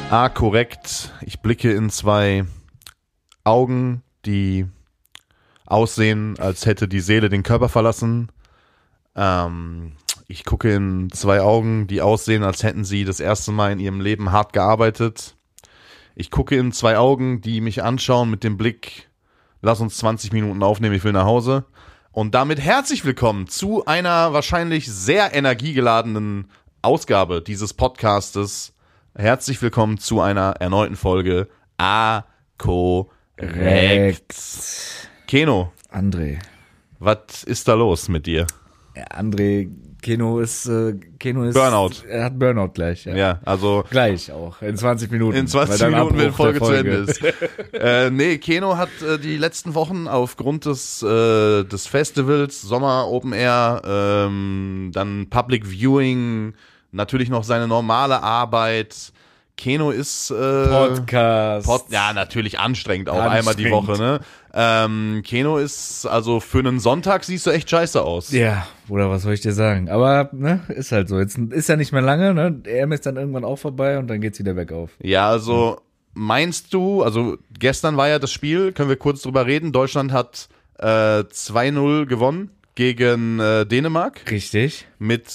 Korrekt. Ich blicke in zwei Augen, die aussehen, als hätte die Seele den Körper verlassen. Ich gucke in zwei Augen, die aussehen, als hätten sie das erste Mal in ihrem Leben hart gearbeitet. Ich gucke in zwei Augen, die mich anschauen mit dem Blick, lass uns 20 Minuten aufnehmen, ich will nach Hause. Und damit herzlich willkommen zu einer wahrscheinlich sehr energiegeladenen Ausgabe dieses Podcastes. Herzlich willkommen zu einer erneuten Folge Korrekt. Keno. André. Was ist da los mit dir? Ja, André, Keno ist Burnout. Er hat Burnout gleich. Ja, also gleich auch. In 20 Minuten. in 20 Minuten, wenn die Folge zu Ende ist. Keno hat die letzten Wochen aufgrund des Festivals, Sommer Open Air, dann Public Viewing, natürlich noch seine normale Arbeit. Keno ist Podcast. Ja, natürlich anstrengend auch einmal die Woche, ne? Keno ist, also für einen Sonntag siehst du echt scheiße aus. Ja, Bruder, was soll ich dir sagen? Aber, ne, ist halt so. Jetzt ist ja nicht mehr lange, ne? EM ist dann irgendwann auch vorbei und dann geht's wieder bergauf. Ja, also meinst du, also gestern war ja das Spiel, können wir kurz drüber reden, Deutschland hat 2-0 gewonnen gegen Dänemark. Richtig. Mit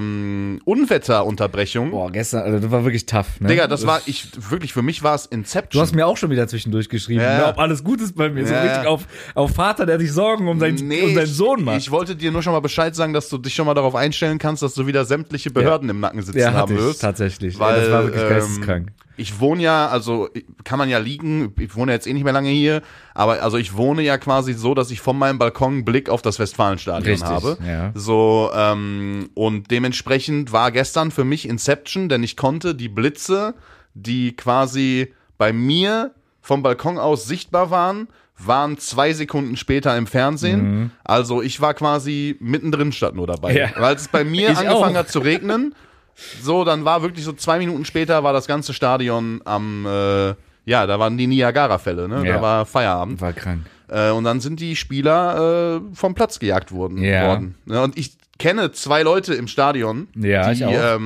Unwetterunterbrechung. Boah, gestern, also das war wirklich tough, ne? Digga, für mich war es Inception. Du hast mir auch schon wieder zwischendurch geschrieben, Ja. ne, ob alles gut ist bei mir. So richtig auf Vater, der sich Sorgen um seinen Sohn macht. Ich wollte dir nur schon mal Bescheid sagen, dass du dich schon mal darauf einstellen kannst, dass du wieder sämtliche Behörden im Nacken sitzen haben wirst. Tatsächlich. Weil, das war wirklich geisteskrank. Ich wohne ja, also kann man ja liegen, ich wohne jetzt nicht mehr lange hier, aber also ich wohne ja quasi so, dass ich von meinem Balkon einen Blick auf das Westfalenstadion habe. Ja. So, und dementsprechend war gestern für mich Inception, denn ich konnte die Blitze, die quasi bei mir vom Balkon aus sichtbar waren 2 Sekunden später im Fernsehen. Mhm. Also ich war quasi mittendrin statt nur dabei. Ja. Weil es bei mir angefangen hat zu regnen. So, dann war wirklich so 2 Minuten später war das ganze Stadion da waren die Niagara-Fälle, ne? Ja. Da war Feierabend. War krank. Und dann sind die Spieler vom Platz gejagt worden. Ja, und ich kenne 2 Leute im Stadion, ja, die, ich auch.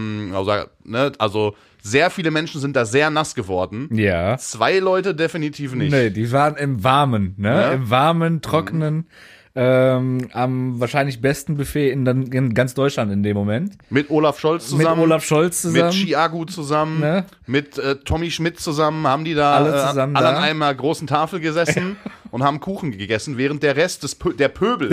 Also sehr viele Menschen sind da sehr nass geworden. Ja. 2 Leute definitiv nicht. Nee, die waren im Warmen, ne? Ja? Im warmen, trockenen, am wahrscheinlich besten Buffet in ganz Deutschland in dem Moment. Mit Olaf Scholz zusammen. Mit Chiagu zusammen. Ne? Mit Tommy Schmidt zusammen haben die da alle an einer großen Tafel gesessen und haben Kuchen gegessen, während der Rest der Pöbel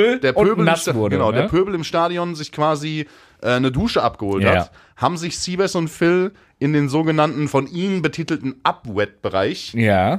nass wurde. Genau, ne? Der Pöbel im Stadion sich quasi eine Dusche abgeholt hat, haben sich Siebes und Phil in den sogenannten von ihnen betitelten Up-Wet-Bereich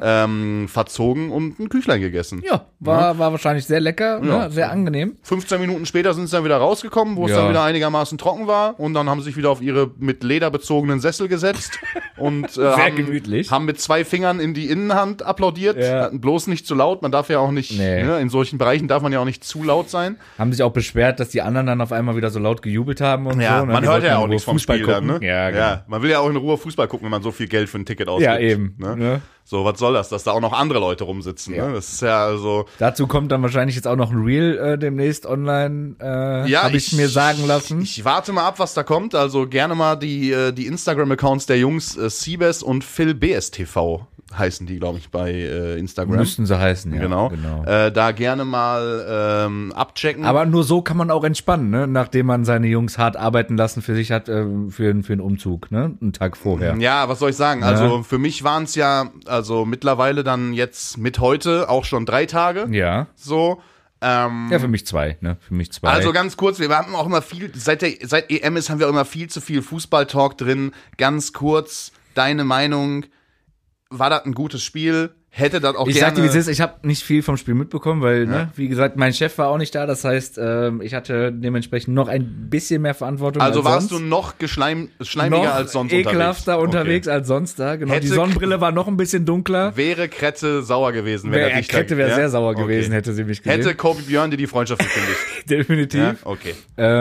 verzogen und ein Küchlein gegessen. Ja, war wahrscheinlich sehr lecker, ne? Sehr angenehm. 15 Minuten später sind sie dann wieder rausgekommen, wo es dann wieder einigermaßen trocken war und dann haben sie sich wieder auf ihre mit Leder bezogenen Sessel gesetzt und haben mit 2 Fingern in die Innenhand applaudiert, bloß nicht zu laut, man darf ja auch nicht, in solchen Bereichen darf man ja auch nicht zu laut sein. Haben sich auch beschwert, dass die anderen dann auf einmal wieder so laut gejubelt haben und so. Ne? Man hört ja auch nichts vom Spiel dann, ne? Ja, genau. Ja, man will ja auch in Ruhe Fußball gucken, wenn man so viel Geld für ein Ticket ausgibt. Ja, eben. Ne? So, was soll das, dass da auch noch andere Leute rumsitzen, ne? Das ist ja also. Dazu kommt dann wahrscheinlich jetzt auch noch ein Reel demnächst online, habe ich mir sagen lassen. Ich warte mal ab, was da kommt, also gerne mal die Instagram-Accounts der Jungs Siebes und Phil BSTV heißen die, glaube ich, bei Instagram. Müssten sie heißen, ja. Genau. Da gerne mal abchecken. Aber nur so kann man auch entspannen, ne? Nachdem man seine Jungs hart arbeiten lassen für sich hat, für einen Umzug, ne? Einen Tag vorher. Ja, was soll ich sagen? Also für mich waren es ja, also mittlerweile dann jetzt mit heute auch schon 3 Tage. Ja. So. Ja, für mich 2, ne? Für mich 2. Also ganz kurz, wir haben auch immer viel, seit EM ist, haben wir immer viel zu viel Fußball-Talk drin. Ganz kurz, deine Meinung, war das ein gutes Spiel? Hätte das auch ich gerne... Ich sag dir, wie es ist, ich habe nicht viel vom Spiel mitbekommen, weil, ne, wie gesagt, mein Chef war auch nicht da, das heißt, ich hatte dementsprechend noch ein bisschen mehr Verantwortung als sonst. Also warst du noch schleimiger als sonst ekelhafter unterwegs als sonst da, genau. Die Sonnenbrille war noch ein bisschen dunkler. Wäre Krette sauer gewesen, Krette wäre sehr sauer gewesen, hätte sie mich gesehen. Hätte Kobe Björn dir die Freundschaft gekündigt. Definitiv. Ja? Okay.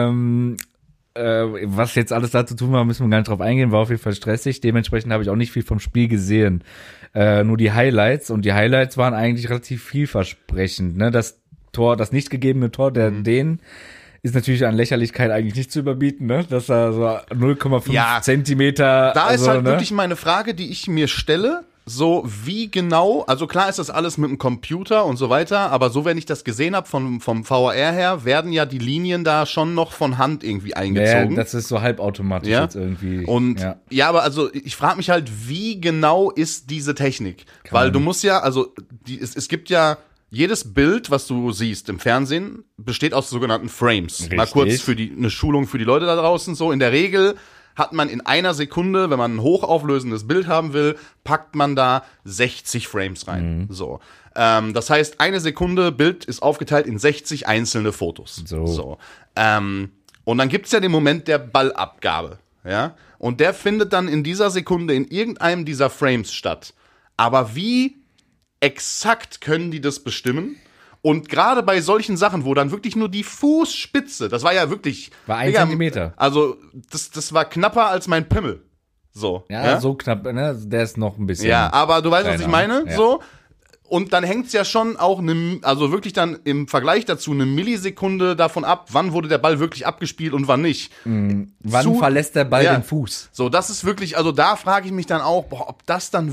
Was jetzt alles da zu tun war, müssen wir gar nicht drauf eingehen, war auf jeden Fall stressig. Dementsprechend habe ich auch nicht viel vom Spiel gesehen. Nur die Highlights. Und die Highlights waren eigentlich relativ vielversprechend. Ne? Das nicht gegebene Tor der Dänen ist natürlich an Lächerlichkeit eigentlich nicht zu überbieten, ne? Dass da so 0,5 Ja, Zentimeter. Da ist also, halt ne? wirklich meine Frage, die ich mir stelle, so wie genau, also klar ist das alles mit dem Computer und so weiter, aber so, wenn ich das gesehen habe vom VAR her, werden ja die Linien da schon noch von Hand irgendwie eingezogen. Ja, das ist so halbautomatisch Ja. jetzt irgendwie. Und ja, aber also ich frage mich halt, wie genau ist diese Technik? Weil du musst ja, also es gibt ja jedes Bild, was du siehst im Fernsehen, besteht aus sogenannten Frames. Richtig. Mal kurz eine Schulung für die Leute da draußen. So in der Regel hat man in einer Sekunde, wenn man ein hochauflösendes Bild haben will, packt man da 60 Frames rein. So. Das heißt, eine Sekunde Bild ist aufgeteilt in 60 einzelne Fotos. So. Und dann gibt's ja den Moment der Ballabgabe. Ja? Und der findet dann in dieser Sekunde in irgendeinem dieser Frames statt. Aber wie exakt können die das bestimmen? Und gerade bei solchen Sachen, wo dann wirklich nur die Fußspitze, das war ja wirklich... War 1 Zentimeter. Also, das war knapper als mein Pimmel. So. Ja, so knapp, ne? Der ist noch ein bisschen. Ja, aber du weißt, was ich meine? Ja. So. Und dann hängt's ja schon auch, also wirklich dann im Vergleich dazu eine Millisekunde davon ab, wann wurde der Ball wirklich abgespielt und wann nicht. Wann verlässt der Ball den Fuß? So, das ist wirklich, also da frage ich mich dann auch, ob das dann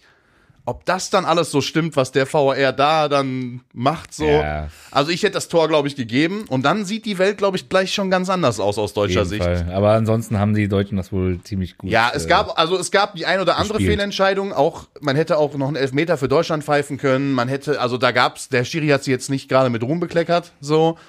alles so stimmt, was der VAR da dann macht, so. Ja. Also ich hätte das Tor, glaube ich, gegeben und dann sieht die Welt, glaube ich, gleich schon ganz anders aus deutscher Sicht. Fall. Aber ansonsten haben die Deutschen das wohl ziemlich gut. Ja, es gab die ein oder andere gespielt. Fehlentscheidung, man hätte auch noch einen Elfmeter für Deutschland pfeifen können, der Schiri hat sie jetzt nicht gerade mit Ruhm bekleckert, so.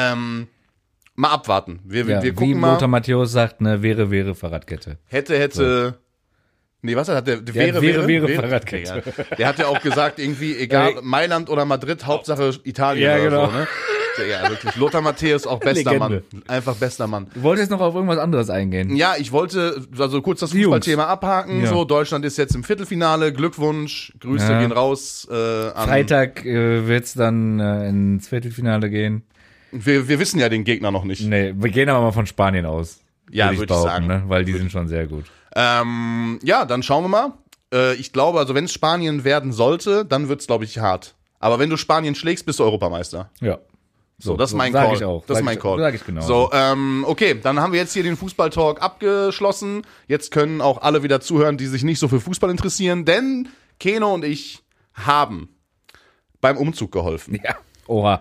Mal abwarten. Wir gucken wie mal. Lothar Matthäus sagt, ne, wäre Fahrradkette. Hätte. Nee, was hat der? Wäre Fahrradkette. Ja. Der hat ja auch gesagt, irgendwie, egal, Mailand oder Madrid, Hauptsache Italien Ja, oder genau. so, ne? Ja, wirklich. Lothar Matthäus, auch bester Legende. Mann. Einfach bester Mann. Du wolltest noch auf irgendwas anderes eingehen. Ja, ich wollte also kurz das Die Jungs. Fußballthema abhaken. Ja. So, Deutschland ist jetzt im Viertelfinale. Glückwunsch, Grüße Ja. gehen raus. An, Freitag wird's dann ins Viertelfinale gehen. wir wissen ja den Gegner noch nicht. Nee, wir gehen aber mal von Spanien aus. Ja, würd würd ich sagen. Ne? Weil die sind schon sehr gut. Ja, dann schauen wir mal. Ich glaube, also wenn es Spanien werden sollte, dann wird's, glaube ich, hart. Aber wenn du Spanien schlägst, bist du Europameister. Ja. So, das ist mein sag Call. Ich auch. Das ist mein Call. Sag ich genau. So, okay, dann haben wir jetzt hier den Fußball-Talk abgeschlossen. Jetzt können auch alle wieder zuhören, die sich nicht so für Fußball interessieren, denn Keno und ich haben beim Umzug geholfen. Ja. Oha.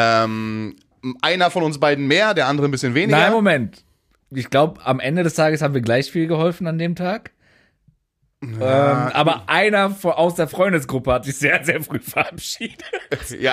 Einer von uns beiden mehr, der andere ein bisschen weniger. Nein, Moment. Ich glaube, am Ende des Tages haben wir gleich viel geholfen an dem Tag. Aber einer aus der Freundesgruppe hat sich sehr, sehr früh verabschiedet. Ja,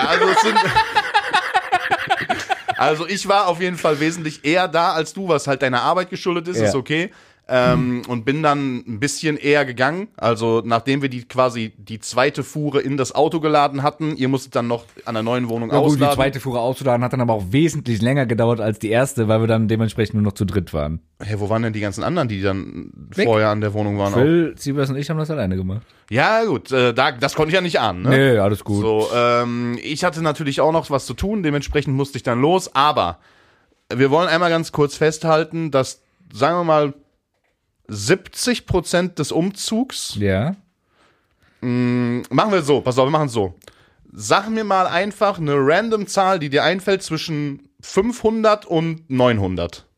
also ich war auf jeden Fall wesentlich eher da als du, was halt deiner Arbeit geschuldet ist, Ja. ist okay. Und bin dann ein bisschen eher gegangen. Also nachdem wir die zweite Fuhre in das Auto geladen hatten, ihr musstet dann noch an der neuen Wohnung Ja, gut, ausladen. die zweite Fuhre auszuladen hat dann aber auch wesentlich länger gedauert als die erste, weil wir dann dementsprechend nur noch zu dritt waren. Hey, wo waren denn die ganzen anderen, die dann Weg. vorher an der Wohnung waren? Auch? Phil, Siebers und ich haben das alleine gemacht. Ja gut, das konnte ich ja nicht ahnen. Ne? Nee, alles gut. So, ich hatte natürlich auch noch was zu tun, dementsprechend musste ich dann los. Aber wir wollen einmal ganz kurz festhalten, dass, sagen wir mal, 70% des Umzugs, Ja. machen wir so, pass auf, wir machen es so. Sag mir mal einfach eine random Zahl, die dir einfällt zwischen 500 und 900.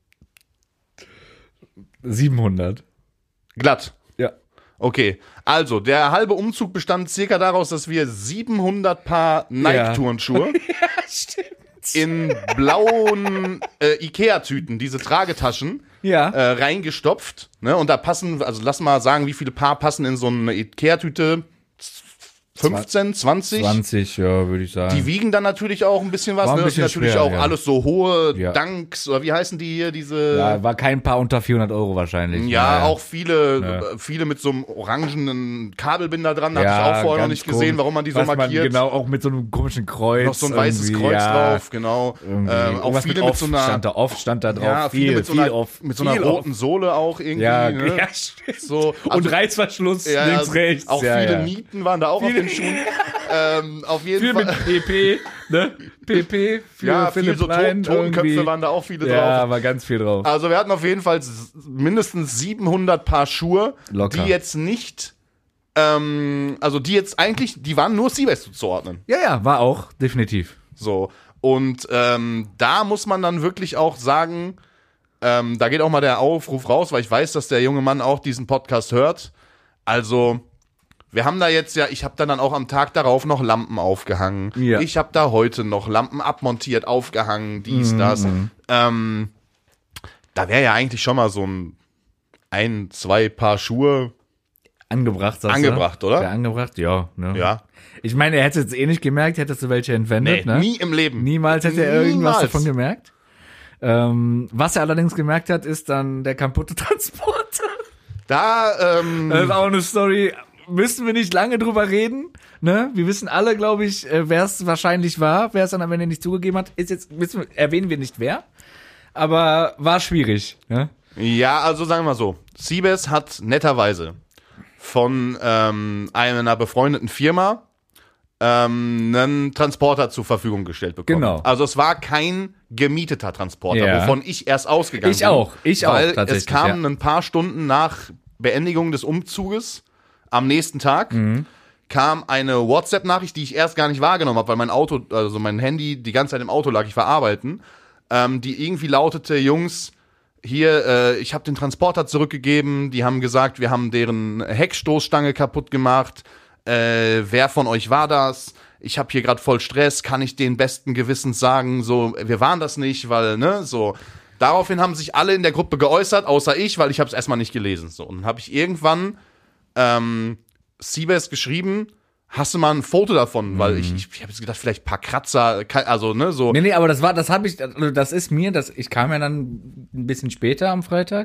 700. Glatt. Ja. Okay, also der halbe Umzug bestand circa daraus, dass wir 700 Paar Nike-Turnschuhe Ja, stimmt. in blauen Ikea-Tüten, diese Tragetaschen, Ja. reingestopft. Ne? Und da passen, also lass mal sagen, wie viele Paar passen in so eine Ikea-Tüte? 15, 20? 20, ja, würde ich sagen. Die wiegen dann natürlich auch ein bisschen was. War ein Ne? Das sind bisschen natürlich schwer, auch ja. alles so hohe Ja. Dunks, oder wie heißen die hier, diese... Ja, war kein Paar unter 400 Euro wahrscheinlich. Ja, auch viele mit so einem orangenen Kabelbinder dran. Hatte ich auch vorher noch nicht gesehen, warum man die so was markiert. Genau, auch mit so einem komischen Kreuz. Noch so ein weißes irgendwie, Kreuz ja, drauf, genau. Auch irgendwas viele mit mit so einer... stand da drauf. Ja, viele mit so einer, off, mit so einer viel roten off. Sohle auch irgendwie. Ja, ne? ja, stimmt. So, Und also, Reißverschluss ja, links, rechts. Auch ja, viele ja. Nieten waren da auch auf den Schuhen. Auf jeden Viel Fall. mit PP, ne? PP für Ja, Philipp viel so Plein Totenköpfe irgendwie. waren da auch viele Ja, drauf. war ganz viel drauf. Also wir hatten auf jeden Fall mindestens 700 Paar Schuhe, Locker. die jetzt nicht, also die jetzt eigentlich, die waren nur Siebes zuzuordnen. Ja, war auch, definitiv. So. Und da muss man dann wirklich auch sagen, da geht auch mal der Aufruf raus, weil ich weiß, dass der junge Mann auch diesen Podcast hört. Also, wir haben da jetzt ich habe dann auch am Tag darauf noch Lampen aufgehangen. Ja. Ich habe da heute noch Lampen abmontiert, aufgehangen, das. Da wäre ja eigentlich schon mal so ein, 2 Paar Schuhe angebracht, oder? Ja, angebracht, ja. Ne? Ja. Ich meine, er hätte es jetzt eh nicht gemerkt, hättest du welche entwendet, ne? Nie im Leben. Niemals hätte er irgendwas davon gemerkt. Was er allerdings gemerkt hat, ist dann der kaputte Transporter. Das ist auch eine Story, müssen wir nicht lange drüber reden, ne? Wir wissen alle, glaube ich, wer es wahrscheinlich war, wer es dann am Ende nicht zugegeben hat, erwähnen wir nicht wer, aber war schwierig, ne? Ja, also sagen wir mal so, Siebes hat netterweise von einer befreundeten Firma einen Transporter zur Verfügung gestellt bekommen. Genau. Also es war kein gemieteter Transporter, wovon ich erst ausgegangen bin. Ich auch, tatsächlich. Es kam ein paar Stunden nach Beendigung des Umzuges am nächsten Tag, kam eine WhatsApp-Nachricht, die ich erst gar nicht wahrgenommen habe, weil mein Handy die ganze Zeit im Auto lag, ich war arbeiten, die irgendwie lautete, Jungs, hier, ich habe den Transporter zurückgegeben, die haben gesagt, wir haben deren Heckstoßstange kaputt gemacht, wer von euch war das? Ich habe hier gerade voll Stress, kann ich den besten Gewissens sagen, so, wir waren das nicht, weil, ne, so. Daraufhin haben sich alle in der Gruppe geäußert, außer ich, weil ich habe es erstmal nicht gelesen. So, und dann habe ich irgendwann Siebes geschrieben, hast du mal ein Foto davon? Weil ich habe jetzt gedacht, vielleicht ein paar Kratzer, also, ne, so. Nee, aber ich kam ja dann ein bisschen später am Freitag,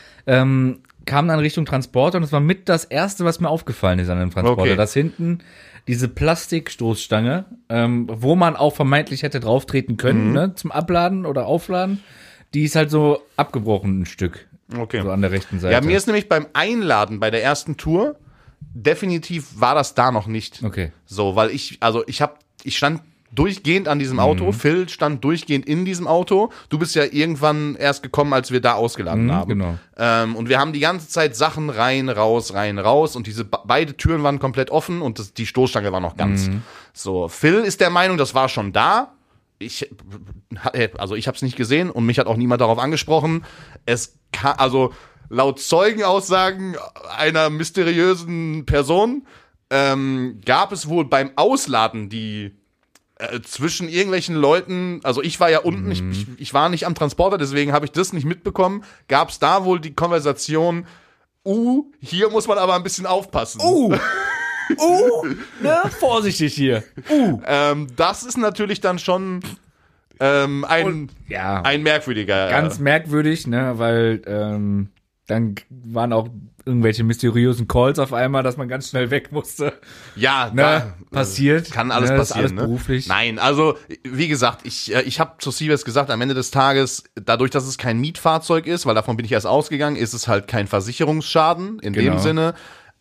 kam dann Richtung Transporter und es war mit das Erste, was mir aufgefallen ist an dem Transporter. Okay. Dass hinten diese Plastikstoßstange, wo man auch vermeintlich hätte drauftreten können, ne, zum Abladen oder Aufladen, die ist halt so abgebrochen ein Stück. Okay. So an der rechten Seite. Ja, mir ist nämlich beim Einladen bei der ersten Tour, definitiv war das da noch nicht. Okay. So, weil ich stand durchgehend an diesem Auto, Phil stand durchgehend in diesem Auto. Du bist ja irgendwann erst gekommen, als wir da ausgeladen haben. Genau. Und wir haben die ganze Zeit Sachen rein, raus und diese beide Türen waren komplett offen und die Stoßstange war noch ganz. So, Phil ist der Meinung, das war schon da. Ich habe es nicht gesehen und mich hat auch niemand darauf angesprochen. Laut Zeugenaussagen einer mysteriösen Person gab es wohl beim Ausladen die zwischen irgendwelchen Leuten, also ich war ja unten, ich war nicht am Transporter, deswegen habe ich das nicht mitbekommen, gab es da wohl die Konversation, hier muss man aber ein bisschen aufpassen. Ne, vorsichtig hier. Das ist natürlich dann schon ein merkwürdiger. Ganz merkwürdig, ne, weil dann waren auch irgendwelche mysteriösen Calls auf einmal, dass man ganz schnell weg musste. Ja, ne, passiert. Kann alles passieren. Ist alles beruflich. Nein, also wie gesagt, ich habe zu Siebes gesagt, am Ende des Tages, dadurch, dass es kein Mietfahrzeug ist, weil davon bin ich erst ausgegangen, ist es halt kein Versicherungsschaden in dem Sinne.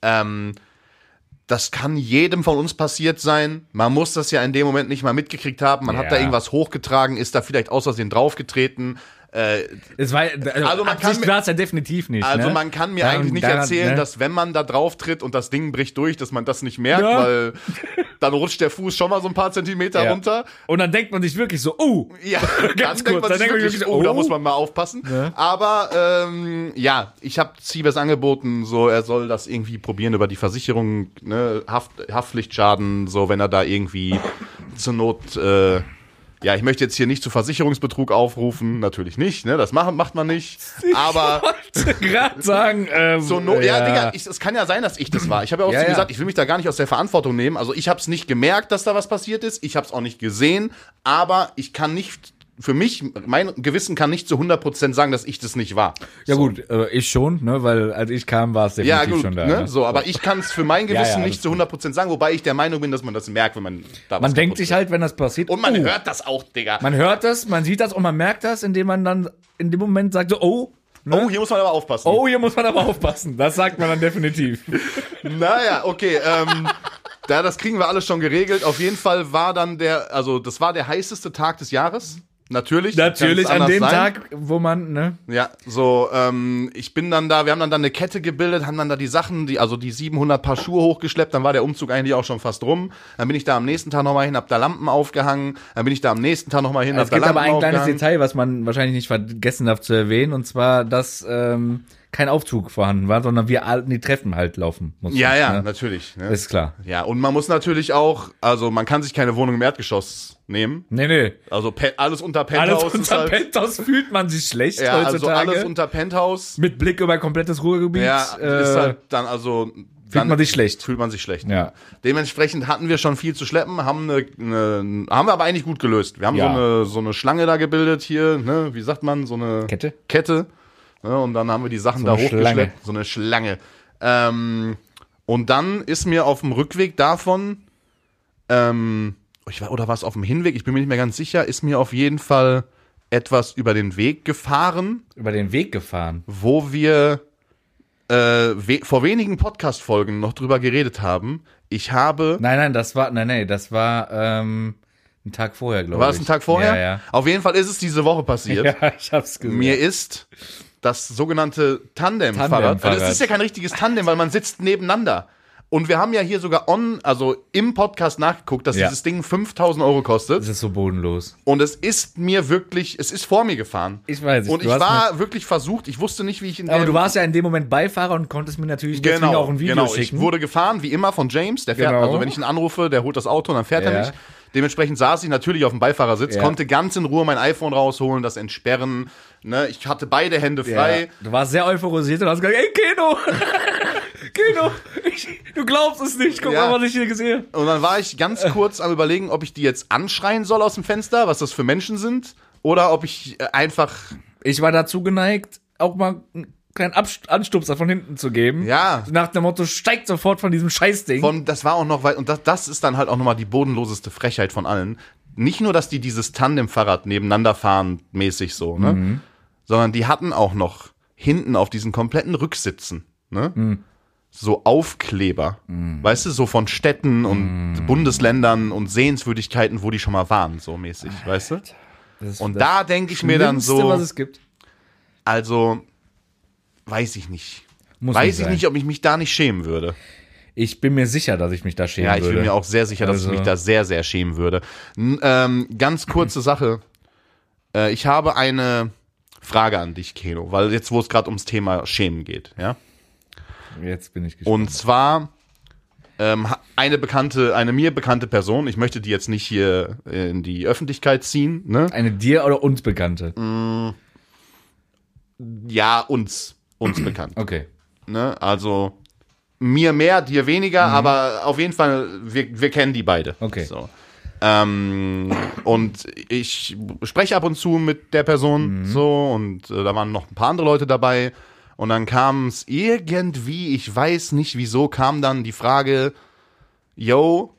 Das kann jedem von uns passiert sein. Man muss das ja in dem Moment nicht mal mitgekriegt haben. Man hat da irgendwas hochgetragen, ist da vielleicht aus Versehen draufgetreten. Es war, also man kann es ja definitiv nicht. Also ne? man kann mir eigentlich nicht erzählen, dass wenn man da drauf tritt und das Ding bricht durch, dass man das nicht merkt, weil dann rutscht der Fuß schon mal so ein paar Zentimeter runter. Und dann denkt man sich wirklich so, ja, ganz kurz, dann denkt man sich wirklich, da muss man mal aufpassen. Ja. Aber ich habe Siebes angeboten, so er soll das irgendwie probieren über die Versicherung, ne, Haftpflichtschaden, so wenn er da irgendwie zur Not ja, ich möchte jetzt hier nicht zu Versicherungsbetrug aufrufen, natürlich nicht, ne, das macht man nicht, aber ich wollte gerade sagen, Digga, es kann ja sein, dass ich das war. Ich habe ja auch zu gesagt, ich will mich da gar nicht aus der Verantwortung nehmen, also ich habe es nicht gemerkt, dass da was passiert ist, ich habe es auch nicht gesehen, aber ich kann nicht, für mich, mein Gewissen kann nicht zu 100% sagen, dass ich das nicht war. Ja gut, ich schon, ne, weil als ich kam, war es definitiv schon da. Ne? So, aber ich kann es für mein Gewissen nicht zu 100% sagen, wobei ich der Meinung bin, dass man das merkt, wenn man da was Man denkt sich halt, wenn das passiert. Und man hört das auch, Digga. Man hört das, man sieht das und man merkt das, indem man dann in dem Moment sagt so, ne? Hier muss man aber aufpassen. Das sagt man dann definitiv. Naja, okay, das kriegen wir alles schon geregelt. Auf jeden Fall war dann das war der heißeste Tag des Jahres. Natürlich an dem Tag, wo man, ne? Ja, so, ich bin dann da, wir haben dann eine Kette gebildet, haben dann da die Sachen, die 700 Paar Schuhe hochgeschleppt, dann war der Umzug eigentlich auch schon fast rum. Dann bin ich da am nächsten Tag nochmal hin, hab da Lampen aufgehangen, dann bin ich da am nächsten Tag nochmal hin, hab da Lampen aufgehangen. Es gibt aber ein kleines Detail, was man wahrscheinlich nicht vergessen darf zu erwähnen, und zwar, dass kein Aufzug vorhanden war, sondern wir in die Treppen halt laufen mussten. Ja, ne? Natürlich. Ne? Ist klar. Ja, und man muss natürlich auch, also man kann sich keine Wohnung im Erdgeschoss nehmen. Nee. Also alles unter Penthouse. Alles unter Penthouse fühlt man sich schlecht heutzutage. Also alles unter Penthouse. Mit Blick über komplettes Ruhrgebiet. Ja, ist halt dann Fühlt man sich schlecht. Fühlt man sich schlecht. Ja. Dementsprechend hatten wir schon viel zu schleppen, haben wir aber eigentlich gut gelöst. Wir haben so eine Schlange da gebildet hier, ne, wie sagt man, so eine Kette. Ne, und dann haben wir die Sachen da hochgeschleppt. So eine Schlange. Und dann ist mir auf dem Rückweg davon, oder war es auf dem Hinweg, ich bin mir nicht mehr ganz sicher, ist mir auf jeden Fall etwas über den Weg gefahren. Über den Weg gefahren? Wo wir vor wenigen Podcast-Folgen noch drüber geredet haben. Nein, das war ein Tag vorher, glaube ich. War es ein Tag vorher? Ja. Auf jeden Fall ist es diese Woche passiert. Ja, ich hab's gesehen. Mir ist das sogenannte Tandem-Fahrrad. Also es ist ja kein richtiges Tandem, weil man sitzt nebeneinander. Und wir haben ja hier sogar im Podcast nachgeguckt, dass dieses Ding 5.000 € kostet. Das ist so bodenlos. Und es ist vor mir gefahren. Ich weiß nicht. Und ich war wirklich versucht, ich wusste nicht, wie ich Aber du warst ja in dem Moment Beifahrer und konntest mir natürlich deswegen auch ein Video schicken. Ich wurde gefahren, wie immer, von James. Der fährt, also wenn ich ihn anrufe, der holt das Auto und dann fährt er mich. Dementsprechend saß ich natürlich auf dem Beifahrersitz, konnte ganz in Ruhe mein iPhone rausholen, das entsperren. Ne? Ich hatte beide Hände frei. Ja. Du warst sehr euphorisiert und hast gesagt, ey, Keno! Keno, du glaubst es nicht, guck mal, was ich hier gesehen habe. Und dann war ich ganz kurz am Überlegen, ob ich die jetzt anschreien soll aus dem Fenster, was das für Menschen sind, oder ob ich einfach... Ich war dazu geneigt, auch mal einen kleinen Anstupser von hinten zu geben. Ja. Nach dem Motto, steigt sofort von diesem Scheißding. Das war auch noch weit, und das ist dann halt auch nochmal die bodenloseste Frechheit von allen. Nicht nur, dass die dieses Tandemfahrrad nebeneinander fahren, mäßig so, ne? Sondern die hatten auch noch hinten auf diesen kompletten Rücksitzen, ne? So Aufkleber, weißt du, so von Städten und Bundesländern und Sehenswürdigkeiten, wo die schon mal waren, so mäßig, weißt du? Und da denke ich mir dann so, was es gibt. Also, weiß ich nicht. Weiß ich nicht, ob ich mich da nicht schämen würde. Ich bin mir sicher, dass ich mich da schämen würde. Ja, ich bin mir auch sehr sicher, dass ich mich da sehr, sehr schämen würde. Ganz kurze Sache. Ich habe eine Frage an dich, Keno, weil jetzt, wo es gerade ums Thema Schämen geht, ja? Jetzt bin ich gespannt. Und zwar eine mir bekannte Person, ich möchte die jetzt nicht hier in die Öffentlichkeit ziehen, ne? Eine dir oder uns bekannte? Ja, uns bekannt. Okay. Ne? Also mir mehr, dir weniger, aber auf jeden Fall, wir kennen die beide. Okay. So. Und ich spreche ab und zu mit der Person so und da waren noch ein paar andere Leute dabei. Und dann kam es irgendwie, ich weiß nicht wieso, kam dann die Frage, yo,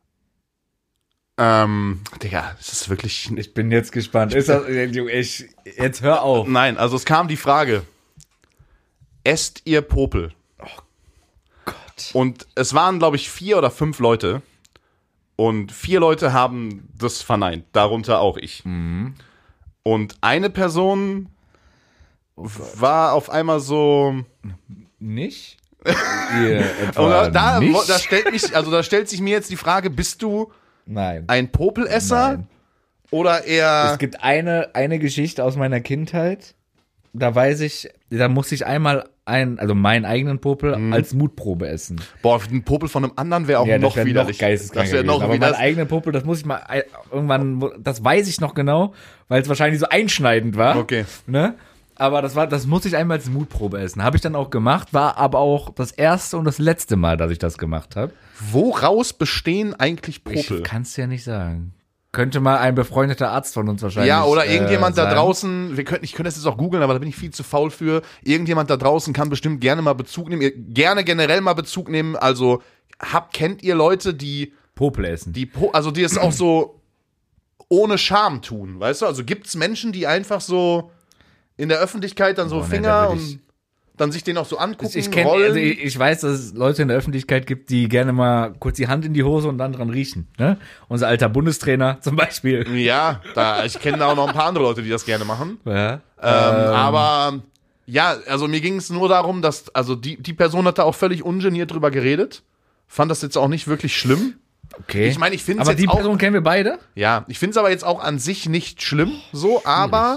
Digga, es ist wirklich... Ich bin jetzt gespannt. Jetzt hör auf. Nein, also es kam die Frage, esst ihr Popel? Oh Gott. Und es waren, glaube ich, 4 oder 5 Leute. Und 4 Leute haben das verneint, darunter auch ich. Und eine Person... war auf einmal so nicht? Da stellt sich mir jetzt die Frage, bist du ein Popelesser? Nein. Oder eher... Es gibt eine Geschichte aus meiner Kindheit, da muss ich einmal meinen eigenen Popel als Mutprobe essen. Boah, ein Popel von einem anderen wäre auch noch widerlich. Das wäre noch aber meinen eigenen Popel, das muss ich mal irgendwann, das weiß ich noch genau, weil es wahrscheinlich so einschneidend war. Okay. Ne? Aber das muss ich einmal als Mutprobe essen. Habe ich dann auch gemacht, war aber auch das erste und das letzte Mal, dass ich das gemacht habe. Woraus bestehen eigentlich Popel? Ich kann es ja nicht sagen. Könnte mal ein befreundeter Arzt von uns wahrscheinlich Ja, oder irgendjemand da sagen. draußen, ich könnte das jetzt auch googeln, aber da bin ich viel zu faul für. Irgendjemand da draußen kann bestimmt gerne mal Bezug nehmen, gerne generell mal Bezug nehmen. Also, kennt ihr Leute, die Popel essen? Die es auch so ohne Scham tun, weißt du? Also gibt's Menschen, die einfach so in der Öffentlichkeit dann so Finger und... dann sich den auch so angucken, ich weiß, dass es Leute in der Öffentlichkeit gibt, die gerne mal kurz die Hand in die Hose und dann dran riechen. Ne? Unser alter Bundestrainer zum Beispiel. Ja, ich kenne da auch noch ein paar andere Leute, die das gerne machen. Ja. Aber ja, also mir ging es nur darum, dass, also die Person hat da auch völlig ungeniert drüber geredet. Fand das jetzt auch nicht wirklich schlimm. Okay. Ich meine, ich finde es jetzt die Person kennen wir beide? Ja, ich finde es aber jetzt auch an sich nicht schlimm, so, aber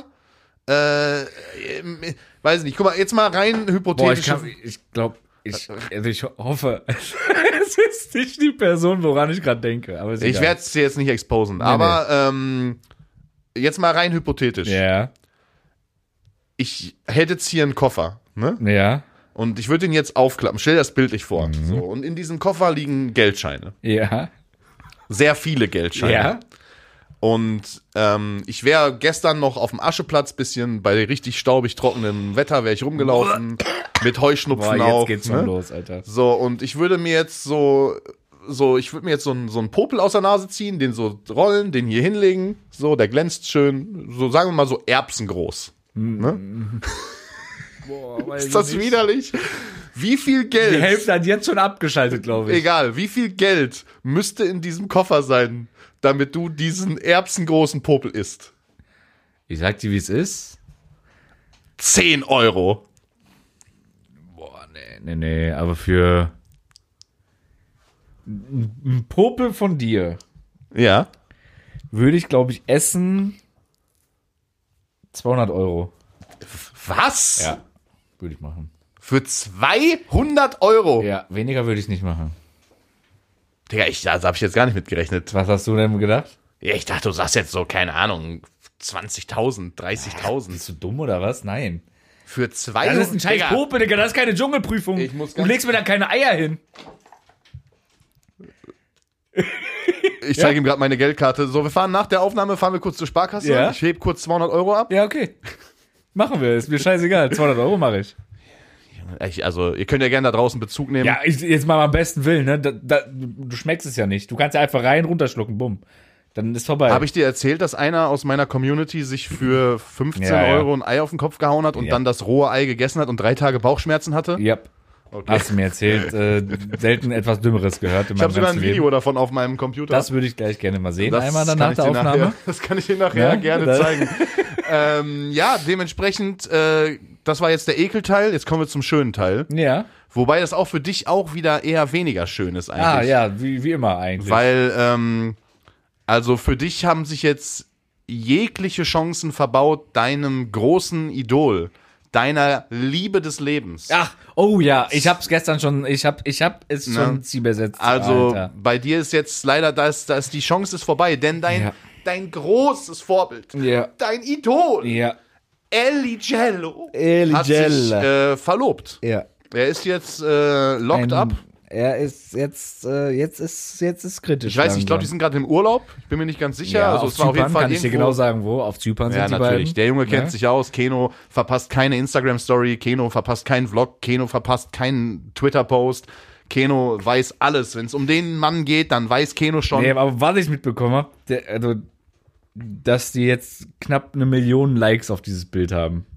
weiß nicht, guck mal, jetzt mal rein hypothetisch. Ich hoffe, es ist nicht die Person, woran ich gerade denke. Aber ich werde es dir jetzt nicht exposen, aber jetzt mal rein hypothetisch. Ja. Ich hätte jetzt hier einen Koffer, ne? Ja. Und ich würde den jetzt aufklappen. Stell dir das bildlich vor. So, und in diesem Koffer liegen Geldscheine. Ja. Sehr viele Geldscheine. Ja. Und ich wäre gestern noch auf dem Ascheplatz, bisschen bei richtig staubig trockenem Wetter, wäre ich rumgelaufen, mit Heuschnupfen jetzt auf. Geht's schon los, Alter. So, und ich würde mir jetzt so einen Popel aus der Nase ziehen, den so rollen, den hier hinlegen, so, der glänzt schön, so sagen wir mal so erbsengroß. Ne? Boah, ist das widerlich? Wie viel Geld? Die Hälfte hat jetzt schon abgeschaltet, glaube ich. Egal, wie viel Geld müsste in diesem Koffer sein, damit du diesen erbsengroßen Popel isst? Ich sag dir, wie es ist. 10 Euro. Boah, nee, aber für einen Popel von dir. Ja. Würde ich, glaube ich, essen 200 Euro. Was? Ja, würde ich machen. Für 200 Euro? Ja, weniger würde ich nicht machen. Digga, da habe ich jetzt gar nicht mitgerechnet. Was hast du denn gedacht? Ja, ich dachte, du sagst jetzt so, keine Ahnung, 20.000, 30.000. Bist du dumm oder was? Nein. Für 200 Das ist ein scheiß Popel, Digga, das ist keine Dschungelprüfung. Du legst mir da keine Eier hin. Ich zeige ihm gerade meine Geldkarte. So, wir fahren nach der Aufnahme, kurz zur Sparkasse. Ja. Ich hebe kurz 200 Euro ab. Ja, okay. Machen wir, ist mir scheißegal. 200 Euro mache ich. Also, ihr könnt ja gerne da draußen Bezug nehmen. Ja, jetzt mal am besten Willen, ne? Du schmeckst es ja nicht. Du kannst ja einfach rein, runterschlucken, bumm. Dann ist vorbei. Habe ich dir erzählt, dass einer aus meiner Community sich für 15 Euro ein Ei auf den Kopf gehauen hat und dann das rohe Ei gegessen hat und 3 Tage Bauchschmerzen hatte? Ja. Okay. Hast du mir erzählt. Selten etwas Dümmeres gehört in meinem ganzen Leben. Ich habe sogar ein Video davon auf meinem Computer. Das würde ich gleich gerne mal sehen, einmal dann nach der Aufnahme. Das kann ich dir nachher gerne zeigen. Ja, dementsprechend, das war jetzt der Ekelteil, jetzt kommen wir zum schönen Teil. Ja. Wobei das auch für dich auch wieder eher weniger schön ist eigentlich. Ah ja, wie immer eigentlich. Weil, also für dich haben sich jetzt jegliche Chancen verbaut, deinem großen Idol, deiner Liebe des Lebens. Ach, oh ja, ich hab's gestern schon, ich hab es schon zielbesetzt. Also Alter. Bei dir ist jetzt leider, die Chance ist vorbei, denn dein großes Vorbild, dein Idol, Eli Jello hat sich verlobt. Ja. Er ist jetzt locked up. Er ist jetzt ist kritisch. Ich weiß nicht, ich glaube, die sind gerade im Urlaub. Ich bin mir nicht ganz sicher. Ja, also auf es war Zypern, auf jeden Fall kann ich dir genau sagen, wo. Auf Zypern sind die beiden. Ja, natürlich. Der Junge kennt sich aus. Keno verpasst keine Instagram-Story. Keno verpasst keinen Vlog. Keno verpasst keinen Twitter-Post. Keno weiß alles. Wenn es um den Mann geht, dann weiß Keno schon. Nee, aber was ich mitbekommen habe, dass die jetzt knapp 1 Million Likes auf dieses Bild haben.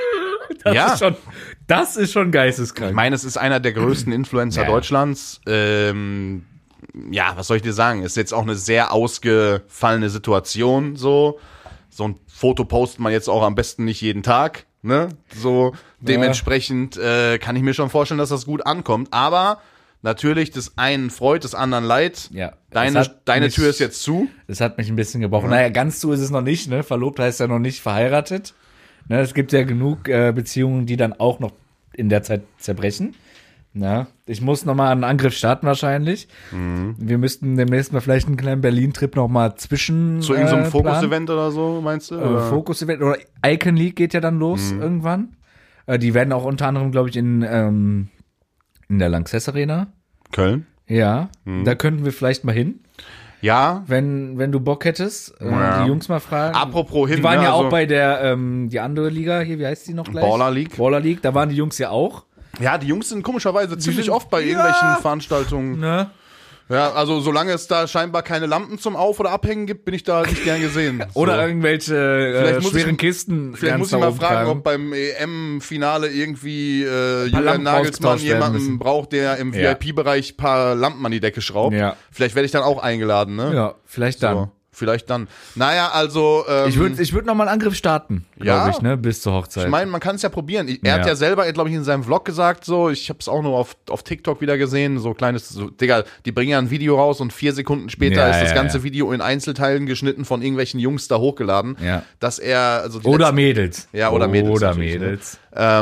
Das ist schon geisteskrank. Ich meine, es ist einer der größten Influencer Deutschlands. Ja, was soll ich dir sagen? Ist jetzt auch eine sehr ausgefallene Situation. So ein Foto postet man jetzt auch am besten nicht jeden Tag. Ne? So dementsprechend kann ich mir schon vorstellen, dass das gut ankommt. Aber natürlich, des einen freut, des anderen leid. Ja. Deine Tür ist jetzt zu. Das hat mich ein bisschen gebrochen. Naja, ganz zu ist es noch nicht. Ne? Verlobt heißt ja noch nicht verheiratet. Ne, es gibt ja genug Beziehungen, die dann auch noch in der Zeit zerbrechen. Ja, ich muss nochmal einen Angriff starten wahrscheinlich. Wir müssten demnächst mal vielleicht einen kleinen Berlin-Trip nochmal zwischen zu irgendeinem Fokus-Event oder so, meinst du? Fokus-Event oder Icon League geht ja dann los irgendwann. Die werden auch unter anderem, glaube ich, in der Lanxess Arena. Köln? Ja, da könnten wir vielleicht mal hin. Ja. Wenn du Bock hättest, die Jungs mal fragen. Apropos hin. Die waren ja auch bei der, die andere Liga hier, wie heißt die noch gleich? Baller League, da waren die Jungs ja auch. Ja, die Jungs sind komischerweise ziemlich oft bei irgendwelchen Veranstaltungen. Ne? Ja, also solange es da scheinbar keine Lampen zum Auf- oder Abhängen gibt, bin ich da nicht gern gesehen. Oder irgendwelche schweren Kisten. Vielleicht muss ich mal fragen, ob beim EM-Finale irgendwie Julian Nagelsmann jemanden braucht, der im VIP-Bereich paar Lampen an die Decke schraubt. Ja. Vielleicht werde ich dann auch eingeladen, ne? Ja, vielleicht dann. So. Vielleicht dann. Naja, also ich würd noch mal einen Angriff starten, glaube ich, ne, bis zur Hochzeit. Ich meine, man kann es ja probieren. Er hat ja selber, glaube ich, in seinem Vlog gesagt, so, ich habe es auch nur auf TikTok wieder gesehen, so kleines, so, Digga, die bringen ja ein Video raus und 4 Sekunden später ist das ganze Video in Einzelteilen geschnitten von irgendwelchen Jungs da hochgeladen, dass er, also oder Mädels. Ja, oder Mädels. Oder Mädels.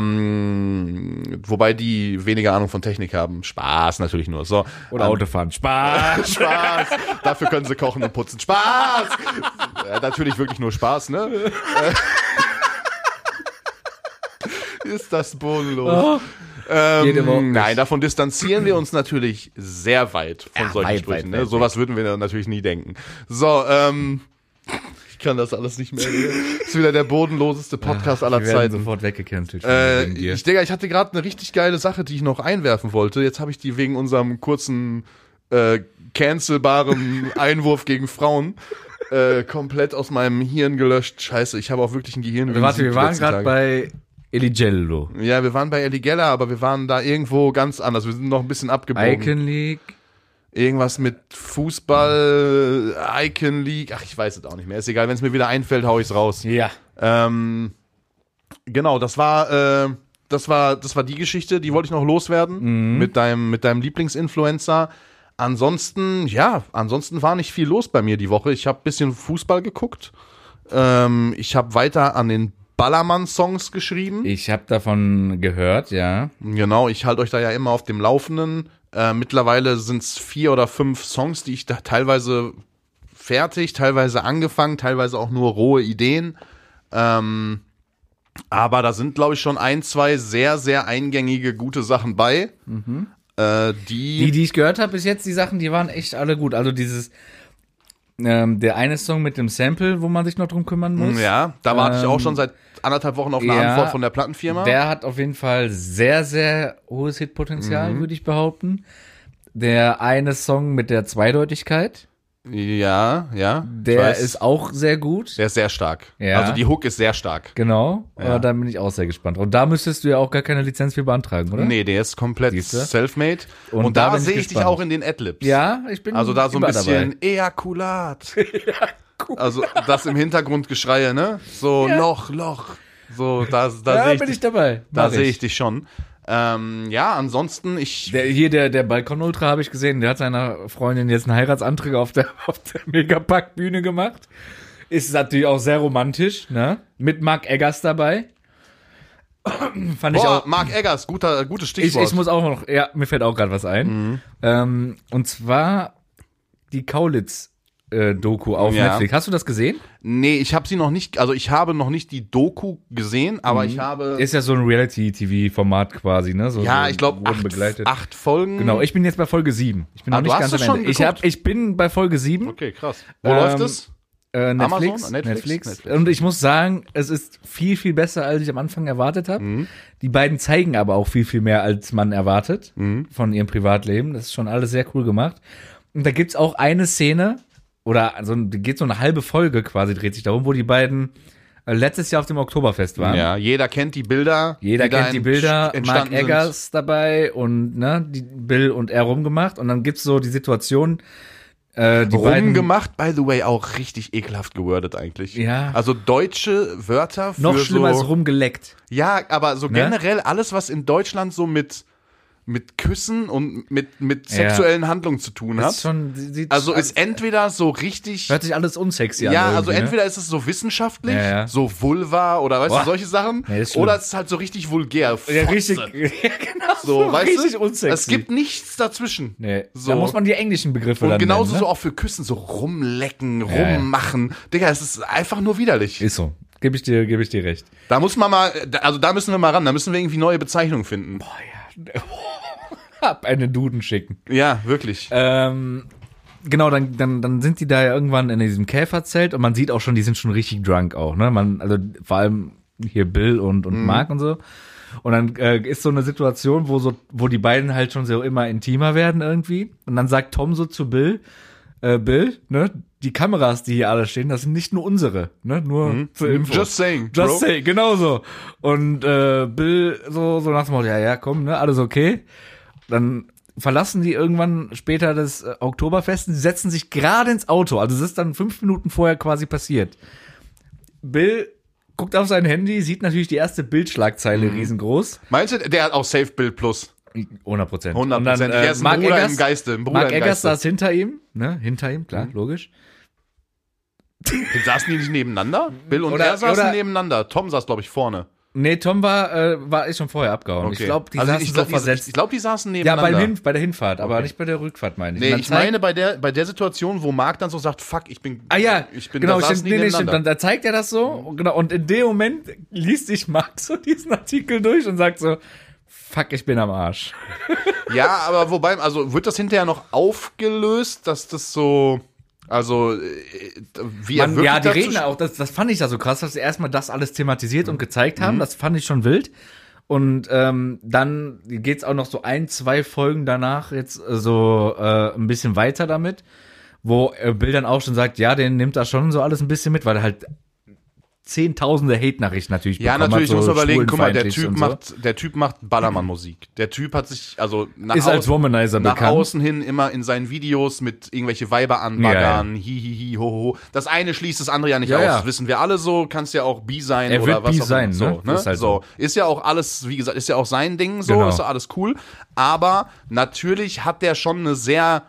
Wobei die weniger Ahnung von Technik haben. Spaß natürlich nur. So. Oder Autofahren. Spaß. Spaß. Dafür können sie kochen und putzen. Spaß. Ja, natürlich wirklich nur Spaß, ne? Ist das bodenlos. Nein, davon distanzieren wir uns natürlich sehr weit von solchen Sprüchen. Ne? Sowas würden wir natürlich nie denken. So, ich kann das alles nicht mehr. Das ist wieder der bodenloseste Podcast aller Zeiten. Wir werden sofort weggecancelt. Ich hatte gerade eine richtig geile Sache, die ich noch einwerfen wollte. Jetzt habe ich die wegen unserem kurzen cancelbaren Einwurf gegen Frauen komplett aus meinem Hirn gelöscht. Scheiße, ich habe auch wirklich ein Gehirn. Warte, wir waren gerade bei Eligello. Ja, wir waren bei Eligella, aber wir waren da irgendwo ganz anders. Wir sind noch ein bisschen abgebogen. Icon League. Irgendwas mit Fußball, Icon League. Ach, ich weiß es auch nicht mehr. Ist egal, wenn es mir wieder einfällt, hau ich's raus. Ja. Genau, das war die Geschichte, die wollte ich noch loswerden mit deinem Lieblingsinfluencer. Ansonsten war nicht viel los bei mir die Woche. Ich habe ein bisschen Fußball geguckt. Ich habe weiter an den Ballermann-Songs geschrieben. Ich habe davon gehört, ja. Genau, ich halte euch da ja immer auf dem Laufenden. Mittlerweile sind es 4 oder 5 Songs, die ich da teilweise fertig, teilweise angefangen, teilweise auch nur rohe Ideen. Aber da sind, glaube ich, schon 1, 2 sehr, sehr eingängige, gute Sachen bei. Die ich gehört habe bis jetzt, die Sachen, die waren echt alle gut. Also dieses der eine Song mit dem Sample, wo man sich noch drum kümmern muss. Ja, da warte ich auch schon seit 1,5 Wochen auf eine Antwort von der Plattenfirma. Der hat auf jeden Fall sehr, sehr hohes Hitpotenzial, würde ich behaupten. Der eine Song mit der Zweideutigkeit. Ja. Der ist auch sehr gut. Der ist sehr stark. Ja. Also die Hook ist sehr stark. Genau, aber da bin ich auch sehr gespannt. Und da müsstest du ja auch gar keine Lizenz für beantragen, oder? Nee, der ist komplett self-made. Und da sehe ich dich auch in den Adlibs. Ja, ich bin also da so ein bisschen dabei. Ejakulat. Also das im Hintergrundgeschreie, ne? So Loch. So, da sehe ich dabei. Da sehe ich dich schon. Ansonsten der Balkon-Ultra habe ich gesehen, der hat seiner Freundin jetzt einen Heiratsantrag auf der Megapack-Bühne gemacht. Ist natürlich auch sehr romantisch, ne? Mit Mark Eggers dabei. Fand ich auch. Mark Eggers, gutes Stichwort. Ich muss auch noch, mir fällt auch gerade was ein. Und zwar die Kaulitz Doku auf Netflix. Hast du das gesehen? Nee, ich habe sie noch nicht, also ich habe noch nicht die Doku gesehen, aber ich habe... Ist ja so ein Reality-TV-Format quasi, ne? Ich glaube 8 Folgen. Genau, ich bin jetzt bei Folge 7. Ich bin noch nicht ganz am Ende. Ich bin bei Folge 7. Okay, krass. Wo läuft es? Netflix. Und ich muss sagen, es ist viel, viel besser, als ich am Anfang erwartet habe. Die beiden zeigen aber auch viel, viel mehr, als man erwartet von ihrem Privatleben. Das ist schon alles sehr cool gemacht. Und da gibt's auch eine Szene, oder geht so eine halbe Folge quasi, dreht sich darum, wo die beiden letztes Jahr auf dem Oktoberfest waren. Ja, jeder kennt die Bilder. Mark Eggers dabei und die Bill und er rumgemacht. Und dann gibt's so die Situation, rumgemacht, by the way, auch richtig ekelhaft gewordet eigentlich. Ja. Also deutsche Wörter für noch schlimmer als rumgeleckt. Ja, aber so generell alles, was in Deutschland so mit Küssen und mit sexuellen Handlungen zu tun hat. Ist entweder so richtig... Hört sich alles unsexy an. Ja, also entweder ist es so wissenschaftlich, so Vulva oder weißt du, solche Sachen. Nee, oder es ist halt so richtig vulgär. Ja, richtig. Ja, genau. So, weißt richtig du? Unsexy. Es gibt nichts dazwischen. Nee. So. Da muss man die englischen Begriffe und dann genauso nennen, so auch für Küssen, so rumlecken, rummachen. Digga, es ist einfach nur widerlich. Ist so. Gebe ich dir recht. Da muss man mal, also da müssen wir mal ran, da müssen wir irgendwie neue Bezeichnungen finden. Boah, ja. Ab eine Duden schicken. Ja, wirklich. Genau, dann sind die da ja irgendwann in diesem Käferzelt und man sieht auch schon, die sind schon richtig drunk auch, ne? Also vor allem hier Bill und Mark und so. Und dann ist so eine Situation, wo die beiden halt schon so immer intimer werden irgendwie. Und dann sagt Tom so zu Bill, ne, die Kameras, die hier alle stehen, das sind nicht nur unsere, ne, nur zur Info. Just saying, Just saying, genau so. Und Bill so nach dem Motto, ja, komm, ne, alles okay. Dann verlassen die irgendwann später das Oktoberfest und setzen sich gerade ins Auto. Also es ist dann 5 Minuten vorher quasi passiert. Bill guckt auf sein Handy, sieht natürlich die erste Bildschlagzeile riesengroß. Meinst du, der hat auch Safe Bild Plus? 100%. 100%. Er ist ein Bruder im Geiste. Mark Eggers saß hinter ihm, klar, logisch. Saßen die nicht nebeneinander? Bill und er saßen nebeneinander. Tom saß, glaube ich, vorne. Nee, Tom ist schon vorher abgehauen. Okay. Ich glaube, die saßen so versetzt. Ich glaube, die saßen nebeneinander. Ja, bei der Hinfahrt, aber nicht bei der Rückfahrt, meine ich. Nee, ich meine bei der Situation, wo Mark dann so sagt, fuck, ich bin genau, stimmt. Dann zeigt er das so, genau, und in dem Moment liest sich Mark so diesen Artikel durch und sagt so, fuck, ich bin am Arsch. Ja, aber wobei, also wird das hinterher noch aufgelöst, dass das so, also wie er wirklich ja, die reden auch, das fand ich ja so krass, dass sie erstmal das alles thematisiert und gezeigt haben, das fand ich schon wild. Und dann geht's auch noch so 1-2 Folgen danach jetzt so ein bisschen weiter damit, wo Bill dann auch schon sagt, ja, den nimmt da schon so alles ein bisschen mit, weil er halt zehntausende Hate-Nachrichten natürlich bekommen. Ja, natürlich, so muss man überlegen, guck mal, der Typ macht Ballermann-Musik. Der Typ hat sich, also als Womanizer nach bekannt. Außen hin immer in seinen Videos mit irgendwelche Weiber anbaggern, hihihi, hoho. Das eine schließt das andere ja nicht aus. Das wissen wir alle so, kannst ja auch bi sein er oder wird was auch sein, so, ne? Ist halt so. Ist ja auch alles, wie gesagt, ist ja auch sein Ding so, genau. Ist ja alles cool. Aber natürlich hat der schon eine sehr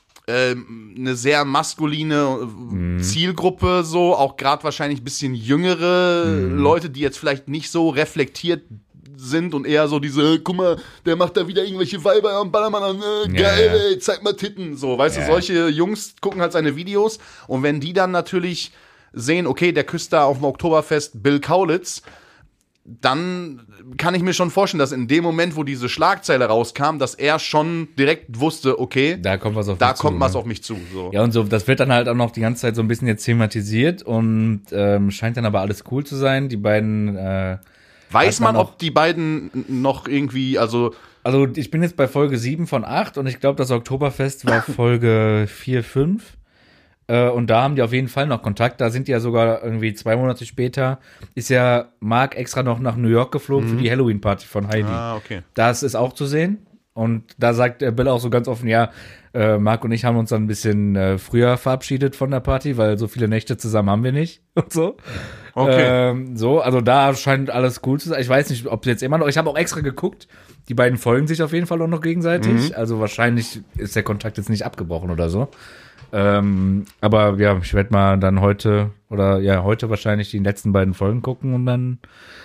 maskuline Zielgruppe, so, auch gerade wahrscheinlich ein bisschen jüngere Leute, die jetzt vielleicht nicht so reflektiert sind und eher so diese, guck mal, der macht da wieder irgendwelche Weiber am Ballermann an, geil, ey, zeig mal Titten, so, weißt du, solche Jungs gucken halt seine Videos und wenn die dann natürlich sehen, okay, der küsst da auf dem Oktoberfest Bill Kaulitz, dann kann ich mir schon vorstellen, dass in dem Moment, wo diese Schlagzeile rauskam, dass er schon direkt wusste, okay, da kommt was auf mich zu. So. Ja, und so, das wird dann halt auch noch die ganze Zeit so ein bisschen jetzt thematisiert und scheint dann aber alles cool zu sein. Die beiden weiß man, ob die beiden noch irgendwie, also ich bin jetzt bei Folge 7 von 8 und ich glaube, das Oktoberfest war Folge 4, 5. Und da haben die auf jeden Fall noch Kontakt. Da sind die ja sogar irgendwie 2 Monate später, ist ja Mark extra noch nach New York geflogen für die Halloween-Party von Heidi. Ah, okay. Das ist auch zu sehen. Und da sagt Bill auch so ganz offen, ja, Mark und ich haben uns dann ein bisschen früher verabschiedet von der Party, weil so viele Nächte zusammen haben wir nicht und so. Okay. Also da scheint alles cool zu sein. Ich weiß nicht, ob jetzt immer noch, ich habe auch extra geguckt, die beiden folgen sich auf jeden Fall auch noch gegenseitig. Also wahrscheinlich ist der Kontakt jetzt nicht abgebrochen oder so. Aber ja, ich werde mal dann heute wahrscheinlich die letzten beiden Folgen gucken und dann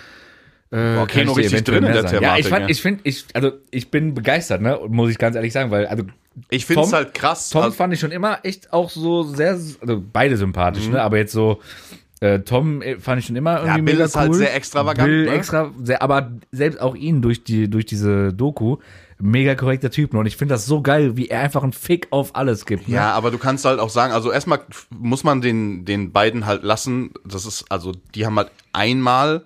okay, noch richtig drin in der Thematik. Ich bin begeistert, ne, muss ich ganz ehrlich sagen, weil, also ich finde es halt krass. Tom fand ich schon immer echt auch so sehr, also beide sympathisch, ne, aber jetzt so Tom fand ich schon immer irgendwie Bill mega ist cool. halt sehr extravagant. Bill ne? extra, sehr, aber selbst auch ihn durch diese Doku, mega korrekter Typ. Und ich finde das so geil, wie er einfach einen Fick auf alles gibt. Ne? Ja, aber du kannst halt auch sagen, also erstmal muss man den beiden halt lassen, das ist, also die haben halt einmal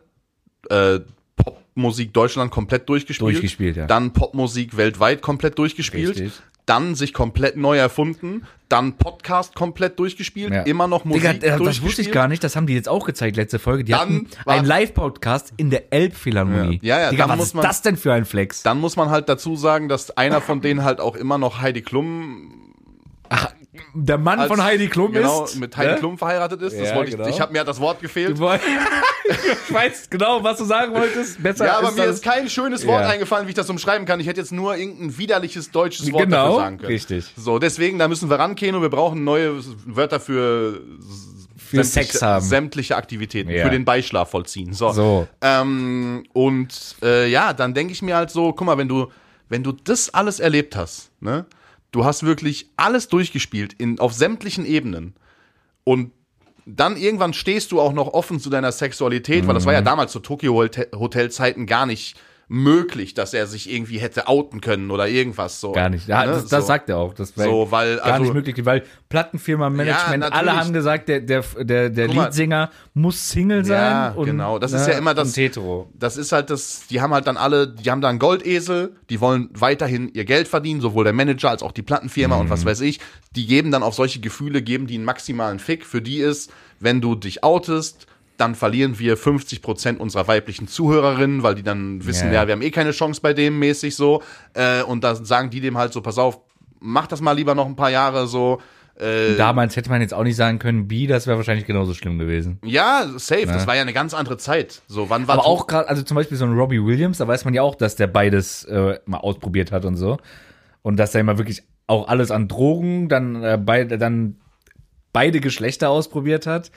Popmusik Deutschland komplett durchgespielt, ja. Dann Popmusik weltweit komplett durchgespielt. Richtig. Dann sich komplett neu erfunden, dann Podcast komplett durchgespielt, immer noch Musik durchgespielt. Das wusste ich gar nicht, das haben die jetzt auch gezeigt, letzte Folge. Die hatten einen Live-Podcast in der Elbphilharmonie. Ja. Digga, was ist das denn für ein Flex? Dann muss man halt dazu sagen, dass einer von denen halt auch immer noch Heidi Klum der Mann von Heidi Klum genau, ist. Genau, mit Heidi Klum verheiratet ist. Das wollte mir hat das Wort gefehlt. Ich weiß genau, was du sagen wolltest. Besser ja, aber mir ist kein schönes Wort eingefallen, wie ich das umschreiben kann. Ich hätte jetzt nur irgendein widerliches deutsches Wort dafür sagen können. Richtig. So, deswegen, da müssen wir rangehen und wir brauchen neue Wörter für Sex haben. Sämtliche Aktivitäten, für den Beischlaf vollziehen. So. Dann denke ich mir halt so, guck mal, wenn du das alles erlebt hast, ne? Du hast wirklich alles durchgespielt auf sämtlichen Ebenen und dann irgendwann stehst du auch noch offen zu deiner Sexualität, weil das war ja damals zu Tokyo Hotel Zeiten gar nicht möglich, dass er sich irgendwie hätte outen können oder irgendwas so. Gar nicht. Ja, ne? das sagt er auch. Das wäre so, weil, gar nicht möglich, weil Plattenfirma, Management, alle haben gesagt, der Leadsänger muss Single sein. Ja, und, genau. Das ist ja immer das. Hetero. Das ist halt das, die haben da einen Goldesel, die wollen weiterhin ihr Geld verdienen, sowohl der Manager als auch die Plattenfirma und was weiß ich. Die geben dann auf solche Gefühle, geben die einen maximalen Fick. Für die ist, wenn du dich outest, dann verlieren wir 50% unserer weiblichen Zuhörerinnen, weil die dann wissen, ja, wir haben eh keine Chance bei dem mäßig so. Und da sagen die dem halt so, pass auf, mach das mal lieber noch ein paar Jahre so. Damals hätte man jetzt auch nicht sagen können, das wäre wahrscheinlich genauso schlimm gewesen. Ja, safe, das war ja eine ganz andere Zeit. So, wann war aber auch gerade, also zum Beispiel so ein Robbie Williams, da weiß man ja auch, dass der beides mal ausprobiert hat und so. Und dass er immer wirklich auch alles an Drogen, dann beide Geschlechter ausprobiert hat.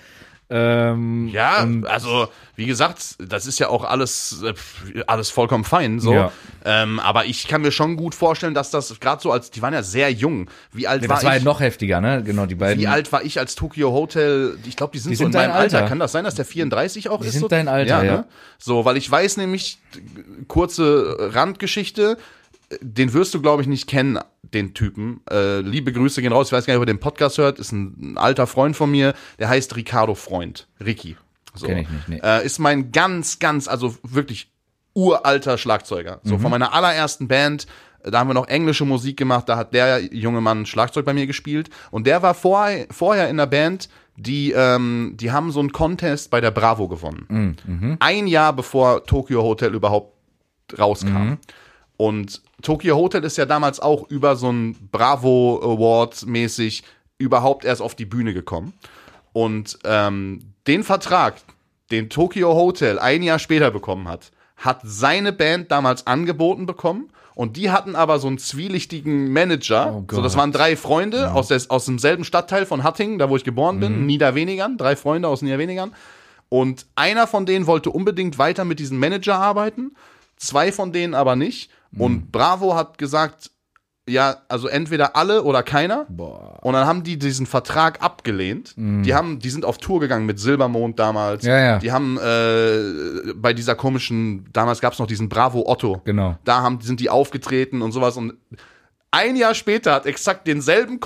Also wie gesagt, das ist ja auch alles vollkommen fein so. Ja. Aber ich kann mir schon gut vorstellen, dass das gerade so die waren ja sehr jung. Wie alt war ich? Das war ja noch heftiger, ne? Genau, die beiden. Wie alt war ich als Tokyo Hotel? Ich glaube, die sind so in meinem Alter. Kann das sein, dass der 34 auch ist? Die sind dein Alter, ja. Ne? So, weil ich weiß nämlich, kurze Randgeschichte, den wirst du, glaube ich, nicht kennen, den Typen. Liebe Grüße gehen raus. Ich weiß gar nicht, ob er den Podcast hört. Ist ein alter Freund von mir. Der heißt Ricardo Freund. Ricky. So. Kenn ich nicht, nee. Ist mein ganz, also wirklich uralter Schlagzeuger. So von meiner allerersten Band. Da haben wir noch englische Musik gemacht. Da hat der junge Mann Schlagzeug bei mir gespielt. Und der war vorher in der Band, die haben so einen Contest bei der Bravo gewonnen. Ein Jahr bevor Tokyo Hotel überhaupt rauskam. Und Tokyo Hotel ist ja damals auch über so ein Bravo Award mäßig überhaupt erst auf die Bühne gekommen. Und den Vertrag, den Tokyo Hotel ein Jahr später bekommen hat seine Band damals angeboten bekommen. Und die hatten aber so einen zwielichtigen Manager. So, das waren 3 Freunde aus demselben Stadtteil von Hattingen, da wo ich geboren bin, Niederwenigern, 3 Freunde aus Niederwenigern. Und einer von denen wollte unbedingt weiter mit diesem Manager arbeiten, 2 von denen aber nicht. Und Bravo hat gesagt, ja, also entweder alle oder keiner. Boah. Und dann haben die diesen Vertrag abgelehnt. Die sind auf Tour gegangen mit Silbermond damals. Ja. Die haben bei dieser komischen, damals gab es noch diesen Bravo Otto. Genau. Da sind die aufgetreten und sowas. Und ein Jahr später hat exakt denselben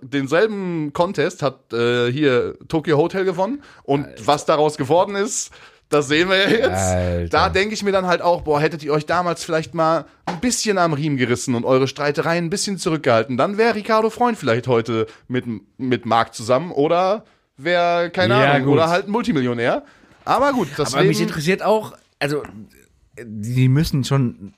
Contest hat hier Tokyo Hotel gewonnen. Und was daraus geworden ist, das sehen wir ja jetzt. Alter. Da denke ich mir dann halt auch, hättet ihr euch damals vielleicht mal ein bisschen am Riemen gerissen und eure Streitereien ein bisschen zurückgehalten, dann wäre Ricardo Freund vielleicht heute mit Marc zusammen oder wäre, keine Ahnung, gut. oder halt ein Multimillionär. Aber gut, deswegen. Aber mich interessiert auch, also die müssen schon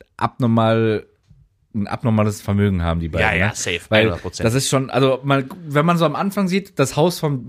ein abnormales Vermögen haben, die beiden. Ja, ne? safe, 100%. Weil das ist schon, also wenn man so am Anfang sieht, das Haus von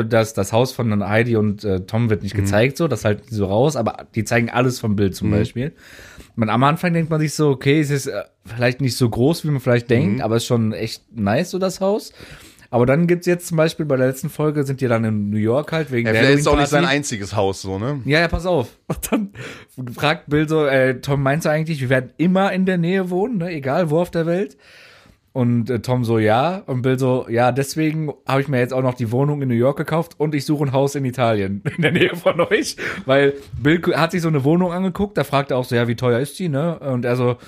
Heidi und Tom wird nicht gezeigt, so, das halt so raus, aber die zeigen alles vom Bild zum Beispiel. Am Anfang denkt man sich so, okay, es ist vielleicht nicht so groß, wie man vielleicht denkt, aber es ist schon echt nice, so das Haus. Aber dann gibt's jetzt zum Beispiel bei der letzten Folge, sind die dann in New York halt wegen der Halloween-Party. Ist auch nicht sein einziges Haus, so, ne? Ja, pass auf. Und dann fragt Bill so, Tom, meinst du eigentlich, wir werden immer in der Nähe wohnen, ne? Egal wo auf der Welt? Und Tom so, ja. Und Bill so, ja, deswegen habe ich mir jetzt auch noch die Wohnung in New York gekauft und ich suche ein Haus in Italien, in der Nähe von euch. Weil Bill hat sich so eine Wohnung angeguckt, da fragt er auch so, ja, wie teuer ist die, ne? Und er so,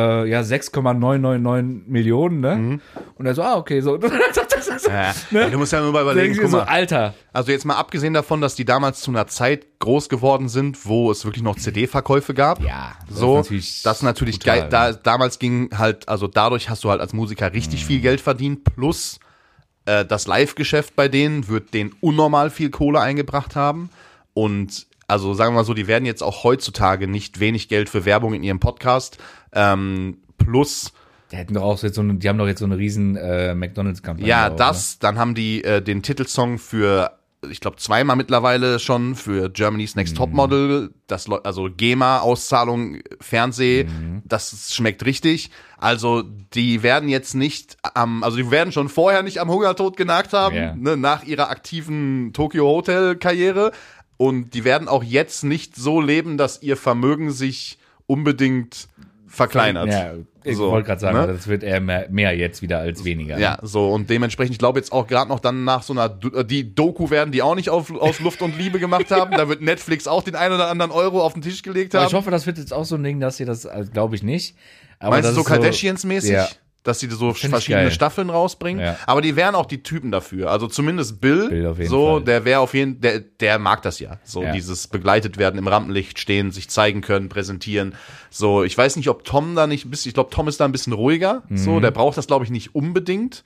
6,999 Millionen, ne? Und er so, okay, so. Ja, ne? Du musst ja nur mal überlegen, guck mal, so, Alter. Also jetzt mal abgesehen davon, dass die damals zu einer Zeit groß geworden sind, wo es wirklich noch CD-Verkäufe gab. Ja, das ist natürlich geil. Damals ging halt, also dadurch hast du halt als Musiker richtig viel Geld verdient, plus das Live-Geschäft bei denen wird denen unnormal viel Kohle eingebracht haben. Und also sagen wir mal so, die werden jetzt auch heutzutage nicht wenig Geld für Werbung in ihrem Podcast. Plus die haben doch jetzt so eine riesen McDonalds-Kampagne. Ja, auch, ne? Dann haben die den Titelsong für, ich glaube, 2-mal mittlerweile schon für Germany's Next Topmodel, also GEMA-Auszahlung, Fernseh, das schmeckt richtig. Also die werden jetzt nicht die werden schon vorher nicht am Hungertod genagt haben, ne, nach ihrer aktiven Tokyo Hotel-Karriere. Und die werden auch jetzt nicht so leben, dass ihr Vermögen sich unbedingt verkleinert. Ja, ich wollte gerade sagen, das wird eher mehr jetzt wieder als weniger. Ja, so, und dementsprechend, ich glaube jetzt auch gerade noch dann nach so einer, die Doku werden die auch nicht aus Luft und Liebe gemacht haben, da wird Netflix auch den einen oder anderen Euro auf den Tisch gelegt haben. Aber ich hoffe, das wird jetzt auch so ein Ding, dass sie das, also, glaube ich nicht. Aber meinst du so Kardashians-mäßig? Ja. Dass sie so verschiedene Staffeln rausbringen. Ja. Aber die wären auch die Typen dafür. Also zumindest Bill auf jeden so, Fall. der wäre auf jeden der mag das ja. So dieses begleitet werden, im Rampenlicht stehen, sich zeigen können, präsentieren. So, ich weiß nicht, ob Tom da nicht ein bisschen, ich glaube, Tom ist da ein bisschen ruhiger. So, der braucht das, glaube ich, nicht unbedingt.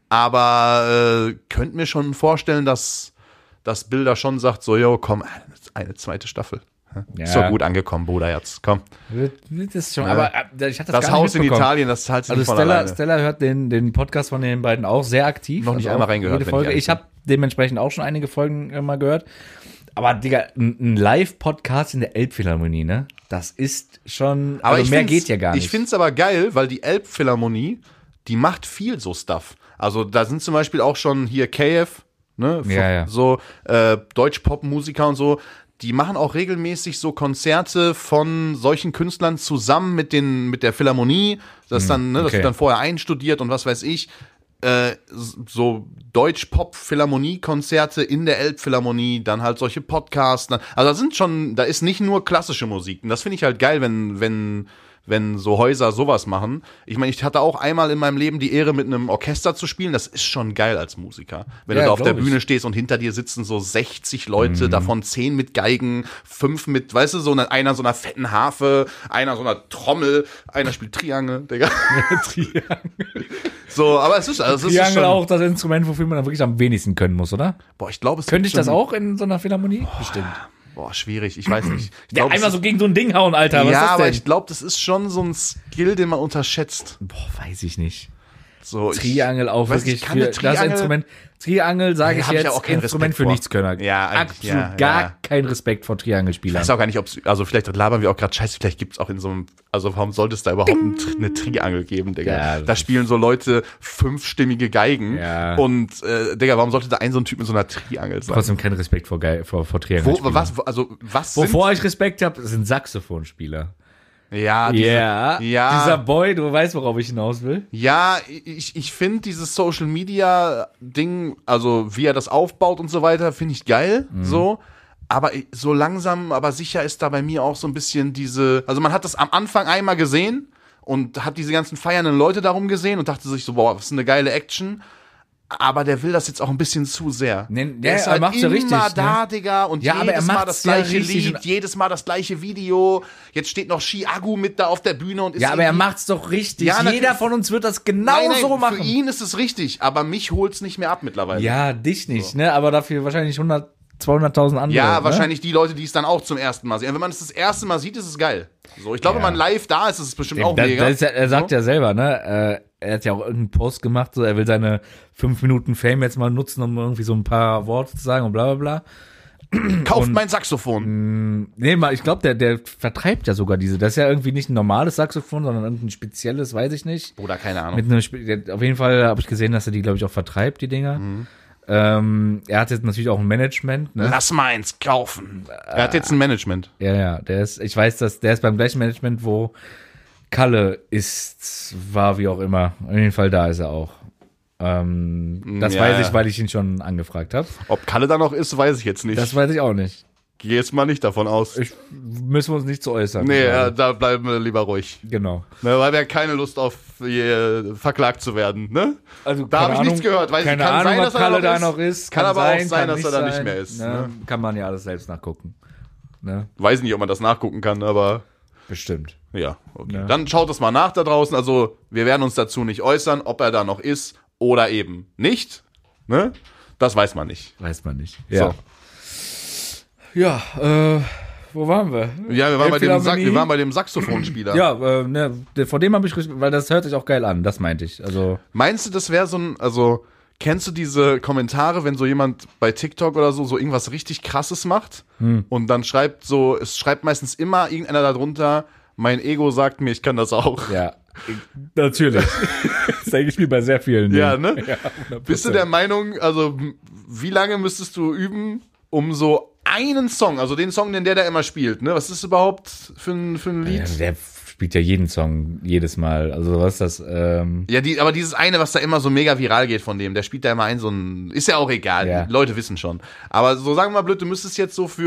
Aber könnt mir schon vorstellen, dass Bill da schon sagt, so, yo, komm, eine zweite Staffel. Ja. Ist doch gut angekommen, Bruder, jetzt, komm. Das ist schon, aber ich hatte das Haus in Italien, das zahlt sich nicht von alleine. Stella hört den Podcast von den beiden auch sehr aktiv. Noch nicht einmal reingehört. Folge. Ich habe dementsprechend auch schon einige Folgen mal gehört. Aber, Digga, ein Live-Podcast in der Elbphilharmonie, ne? Das ist schon, aber also mehr geht ja gar nicht. Ich find's aber geil, weil die Elbphilharmonie, die macht viel so Stuff. Also da sind zum Beispiel auch schon hier KF, ne? So Deutsch-Pop-Musiker und so. Die machen auch regelmäßig so Konzerte von solchen Künstlern zusammen mit der Philharmonie. Das dann, das wird dann vorher einstudiert und was weiß ich. So Deutsch-Pop-Philharmonie-Konzerte in der Elbphilharmonie, dann halt solche Podcasts. Also da ist nicht nur klassische Musik. Und das finde ich halt geil, wenn so Häuser sowas machen. Ich meine, ich hatte auch einmal in meinem Leben die Ehre, mit einem Orchester zu spielen. Das ist schon geil als Musiker. Wenn du da auf der Bühne stehst und hinter dir sitzen so 60 Leute, davon 10 mit Geigen, 5 mit, weißt du, einer so einer fetten Harfe, einer so einer Trommel, einer spielt Triangel, Digga. Triangel. So, aber es ist Triangel schon auch das Instrument, wofür man dann wirklich am wenigsten können muss, oder? Boah, ich glaube, es könnte ich das auch in so einer Philharmonie? Bestimmt. Boah, schwierig, ich weiß nicht. Ich glaub, einmal so gegen so ein Ding hauen, Alter. Was ist das denn? Aber ich glaube, das ist schon so ein Skill, den man unterschätzt. Boah, weiß ich nicht. So, Triangel auch wirklich für das Instrument. Triangel, sage ich jetzt, auch kein Instrument für Nichtskönner. Ja, absolut kein Respekt vor Triangelspielern. Ich weiß auch gar nicht, also vielleicht labern wir auch gerade Scheiße, vielleicht gibt's auch in so einem, also warum sollte es da überhaupt eine Triangel geben, Digga? Ja, da spielen so Leute 5-stimmige Geigen und, Digga, warum sollte da so ein Typ mit so einer Triangel sein? Trotzdem kein Respekt vor Triangelspielern. Wovor ich Respekt habe, sind Saxophonspieler. Ja, dieser Boy, du weißt, worauf ich hinaus will. Ja, ich finde dieses Social Media Ding, also wie er das aufbaut und so weiter, finde ich geil, so. Aber so langsam, aber sicher ist da bei mir auch so ein bisschen also man hat das am Anfang einmal gesehen und hat diese ganzen feiernden Leute darum gesehen und dachte sich so, boah, was ist eine geile Action. Aber der will das jetzt auch ein bisschen zu sehr. Der ist halt macht's ja richtig, da, Digga, und jedes Mal das gleiche Lied, und jedes Mal das gleiche Video. Jetzt steht noch Chiago mit da auf der Bühne und ist aber er macht's doch richtig. Ja, jeder von uns wird das genau so machen. Für ihn ist es richtig, aber mich holt's nicht mehr ab mittlerweile. Ja, dich nicht, so. Ne? Aber dafür wahrscheinlich 200.000 andere. Ja, ne? Wahrscheinlich die Leute, die es dann auch zum ersten Mal sehen. Wenn man es das erste Mal sieht, ist es geil. So, ich glaube, wenn man live da ist, ist es bestimmt auch mega. Er sagt ja selber, ne? Er hat ja auch irgendeinen Post gemacht, so er will seine 5 Minuten Fame jetzt mal nutzen, um irgendwie so ein paar Worte zu sagen und bla bla bla. Kauft mein Saxophon. Ich glaube, der vertreibt ja sogar diese. Das ist ja irgendwie nicht ein normales Saxophon, sondern irgendein spezielles, weiß ich nicht. Oder keine Ahnung. Auf jeden Fall habe ich gesehen, dass er die, glaube ich, auch vertreibt, die Dinger. Er hat jetzt natürlich auch ein Management. Ne? Lass mal eins kaufen. Er hat jetzt ein Management. Ja, ich weiß, dass der ist beim gleichen Management, wo Kalle war, wie auch immer. Auf jeden Fall da ist er auch. Das weiß ich, weil ich ihn schon angefragt habe. Ob Kalle da noch ist, weiß ich jetzt nicht. Das weiß ich auch nicht. Geh jetzt mal nicht davon aus. Müssen wir uns nicht zu äußern. Nee, da bleiben wir lieber ruhig. Genau. Ne, weil wir haben keine Lust auf verklagt zu werden, ne? Also, da habe ich nichts gehört. Keine Ahnung, ob Kalle da noch ist. Kann aber auch sein, dass er da nicht mehr ist. Ne? Kann man ja alles selbst nachgucken. Ne? Weiß nicht, ob man das nachgucken kann, aber... Bestimmt. Ja, okay. Ja. Dann schaut es mal nach da draußen. Also, wir werden uns dazu nicht äußern, ob er da noch ist oder eben nicht. Ne? Das weiß man nicht. Ja. So. Ja, wo waren wir? Ja, wir waren bei dem Saxophonspieler. Ja, vor dem habe ich, weil das hört sich auch geil an, das meinte ich. Also meinst du, das wäre kennst du diese Kommentare, wenn so jemand bei TikTok oder so irgendwas richtig Krasses macht und dann es schreibt meistens immer irgendeiner darunter, mein Ego sagt mir, ich kann das auch. Ja, natürlich. Das denke ich mir bei sehr vielen Dingen. Ja, ne? Ja, bist du der Meinung, also wie lange müsstest du üben, um so einen Song, also den Song, den der immer spielt, ne? Was ist überhaupt für ein Lied? Ja, spielt ja jeden Song jedes Mal. Also was ist das? Ja, aber dieses eine, was da immer so mega viral geht von dem, der spielt da immer so ein, ist ja auch egal, die Leute wissen schon. Aber so sagen wir mal blöd, du müsstest jetzt so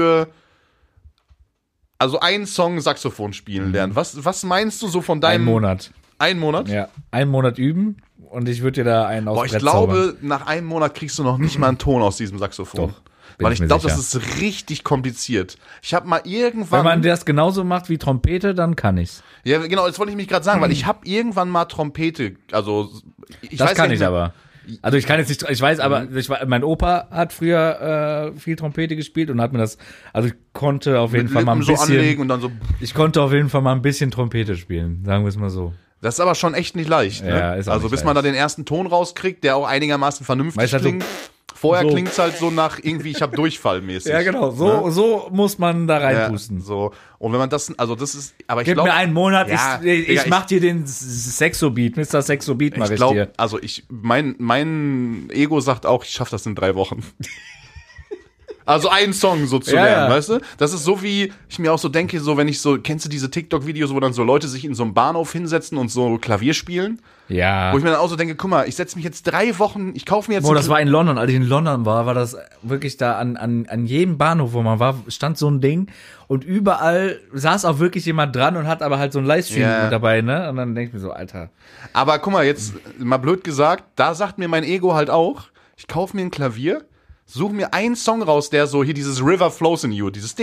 also einen Song Saxophon spielen lernen. Was meinst du so von deinem... Einen Monat? Ja, 1 Monat üben und ich würde dir da einen aus ich glaube, nach einem Monat kriegst du noch nicht mal einen Ton aus diesem Saxophon. Doch. Weil ich glaube, das ist richtig kompliziert. Ich habe mal irgendwann... Wenn man das genauso macht wie Trompete, dann kann ich's. Ja, genau, das wollte ich mich gerade sagen, weil ich habe irgendwann mal Trompete, also... Das kann ich aber. Also ich kann jetzt nicht, ich weiß, aber mein Opa hat früher viel Trompete gespielt und hat mir das, also ich konnte auf jeden Fall mal ein bisschen... anlegen und dann so... Ich konnte auf jeden Fall mal ein bisschen Trompete spielen, sagen wir es mal so. Das ist aber schon echt nicht leicht, ne? Ja, ist auch also bis man da den ersten Ton rauskriegt, der auch einigermaßen vernünftig klingt. Vorher klingt's halt so nach irgendwie, ich hab Durchfall mäßig. Ja, genau. So muss man da reinpusten. Ja, so. Und wenn man das, also das ist, aber ich glaube. Gib mir einen Monat, ich mach dir den Sexo-Beat, Mr. Sexo-Beat mach ich dir. Also mein Ego sagt auch, ich schaff das in 3 Wochen. Also einen Song so zu lernen, weißt du? Das ist so, wie ich mir auch so denke, so wenn ich so, kennst du diese TikTok-Videos, wo dann so Leute sich in so einem Bahnhof hinsetzen und so Klavier spielen? Ja. Wo ich mir dann auch so denke, guck mal, ich setze mich jetzt 3 Wochen, ich kaufe mir jetzt... Das war in London, als ich in London war das wirklich da an jedem Bahnhof, wo man war, stand so ein Ding und überall saß auch wirklich jemand dran und hat aber halt so ein Livestream mit dabei, ne? Und dann denke ich mir so, Alter. Aber guck mal, jetzt mal blöd gesagt, da sagt mir mein Ego halt auch, ich kaufe mir ein Klavier, such mir einen Song raus, der so hier dieses River Flows in You, dieses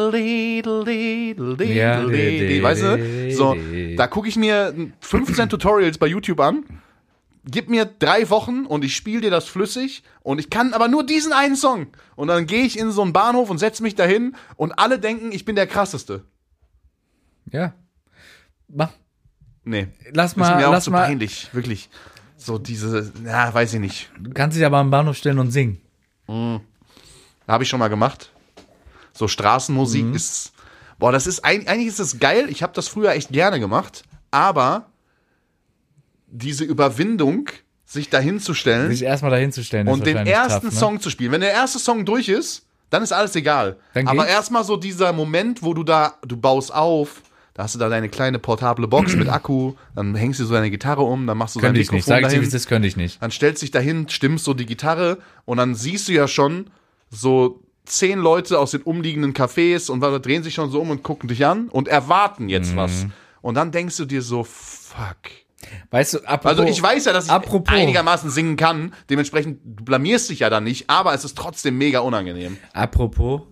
weißt du? So, da gucke ich mir 15 Tutorials bei YouTube an, gib mir 3 Wochen und ich spiele dir das flüssig und ich kann aber nur diesen einen Song. Und dann gehe ich in so einen Bahnhof und setze mich dahin und alle denken, ich bin der Krasseste. Ja. Mach. Nee. Lass mal. Ist mir auch so peinlich, wirklich. So diese, weiß ich nicht. Du kannst dich aber am Bahnhof stellen und singen. Habe ich schon mal gemacht. So Straßenmusik ist, das ist, eigentlich ist das geil. Ich habe das früher echt gerne gemacht, aber diese Überwindung, sich dahinzustellen. Sich erstmal dahinzustellen. Und den ersten Song zu spielen. Wenn der erste Song durch ist, dann ist alles egal. Aber erstmal so dieser Moment, wo du baust auf, da hast du da deine kleine portable Box mit Akku, dann hängst du so deine Gitarre um, dann machst du dein Mikrofon dahin. Sag ich dir, das könnte ich nicht. Dann stellst du dich dahin, stimmst so die Gitarre und dann siehst du ja schon so 10 Leute aus den umliegenden Cafés und drehen sich schon so um und gucken dich an und erwarten jetzt was. Und dann denkst du dir so, fuck. Weißt du, also ich weiß ja, dass ich einigermaßen singen kann, dementsprechend du blamierst dich ja dann nicht, aber es ist trotzdem mega unangenehm. Apropos,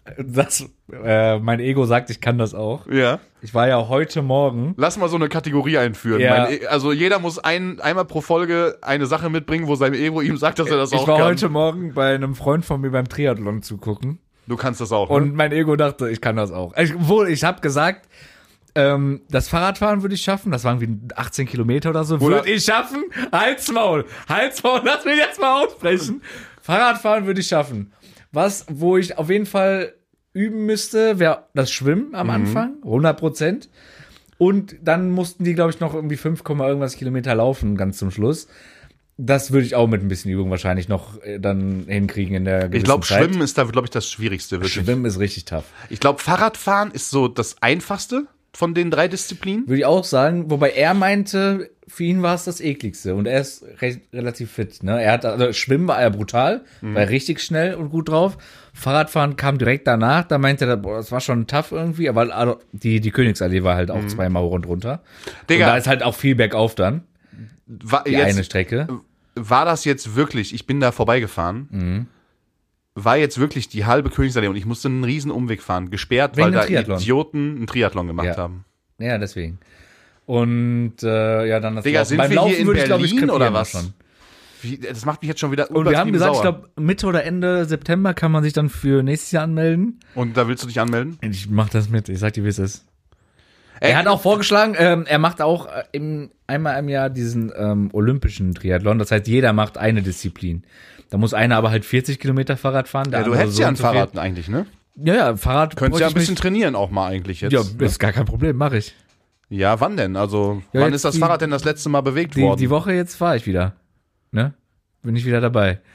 mein Ego sagt, ich kann das auch. Ja. Ich war ja heute Morgen. Lass mal so eine Kategorie einführen. Ja. Also jeder muss einmal pro Folge eine Sache mitbringen, wo sein Ego ihm sagt, dass er das auch kann. Ich war heute Morgen bei einem Freund von mir beim Triathlon zugucken. Du kannst das auch, und mein Ego dachte, ich kann das auch. Ich habe gesagt, das Fahrradfahren würde ich schaffen. Das waren irgendwie 18 Kilometer oder so. Würde ich schaffen? Halt's Maul, lass mich jetzt mal aussprechen. Fahrradfahren würde ich schaffen. Wo ich auf jeden Fall üben müsste, wäre das Schwimmen am Anfang, 100%. Und dann mussten die, glaube ich, noch irgendwie 5, irgendwas Kilometer laufen, ganz zum Schluss. Das würde ich auch mit ein bisschen Übung wahrscheinlich noch dann hinkriegen in der gewissen Ich glaube, Zeit. Schwimmen ist da, glaube ich, das Schwierigste. Wirklich. Schwimmen ist richtig tough. Ich glaube, Fahrradfahren ist so das Einfachste von den 3 Disziplinen. Würde ich auch sagen, wobei er meinte, für ihn war es das ekligste und er ist relativ fit. Ne? Schwimmen war er brutal, war richtig schnell und gut drauf. Fahrradfahren kam direkt danach, da meinte er, das war schon tough irgendwie, aber die Königsallee war halt auch 2-mal hoch und runter. Digga, und da ist halt auch viel bergauf dann. Eine Strecke. War das jetzt wirklich, ich bin da vorbeigefahren, war jetzt wirklich die halbe Königsallee und ich musste einen riesen Umweg fahren, gesperrt, weil da Idioten einen Triathlon gemacht haben. Ja, deswegen. Und dann das Digga, sind beim wir Laufen hier in Berlin oder was? Schon. Das macht mich jetzt schon wieder Und wir haben gesagt, sauer. Ich glaube, Mitte oder Ende September kann man sich dann für nächstes Jahr anmelden. Und da willst du dich anmelden? Ich mach das mit, ich sag dir, wie es ist. Er hat auch vorgeschlagen, er macht auch einmal im Jahr diesen olympischen Triathlon. Das heißt, jeder macht eine Disziplin. Da muss einer aber halt 40 Kilometer Fahrrad fahren. Ja, du hättest ja ein Fahrrad eigentlich, ne? Ja, Fahrrad. Könntest ja ein bisschen trainieren auch mal eigentlich jetzt. Ja, ist gar kein Problem, mache ich. Ja, wann denn? Also, wann ist das Fahrrad denn das letzte Mal bewegt worden? Die Woche jetzt fahre ich wieder. Ne? Bin ich wieder dabei.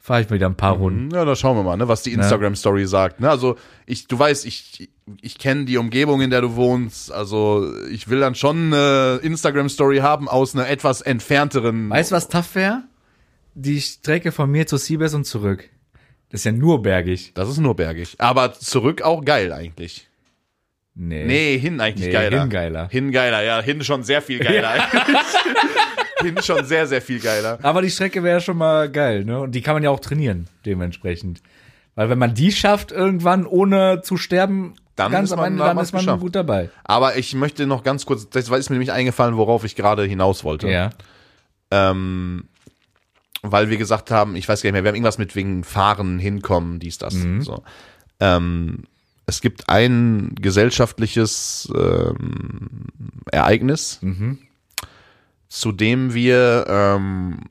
fahre ich mal wieder ein paar Runden. Ja, da schauen wir mal, ne, was die Instagram-Story sagt. Ne? Also du weißt, ich kenne die Umgebung, in der du wohnst. Also ich will dann schon eine Instagram-Story haben aus einer etwas entfernteren. Weißt du, was tough wäre? Die Strecke von mir zu Seabass und zurück. Das ist ja nur bergig. Das ist nur bergig. Aber zurück auch geil eigentlich. Nee, hin eigentlich geiler. Hin geiler, ja. Hin schon sehr viel geiler eigentlich. Hin schon sehr, sehr viel geiler. Aber die Strecke wäre schon mal geil, ne? Und die kann man ja auch trainieren, dementsprechend. Weil wenn man die schafft irgendwann, ohne zu sterben, dann ganz am Ende, dann ist man gut dabei. Aber ich möchte noch ganz kurz, das ist mir nämlich eingefallen, worauf ich gerade hinaus wollte. Ja. Weil wir gesagt haben, ich weiß gar nicht mehr, wir haben irgendwas mit wegen Fahren, Hinkommen, dies, das. So. Es gibt ein gesellschaftliches Ereignis, zu dem wir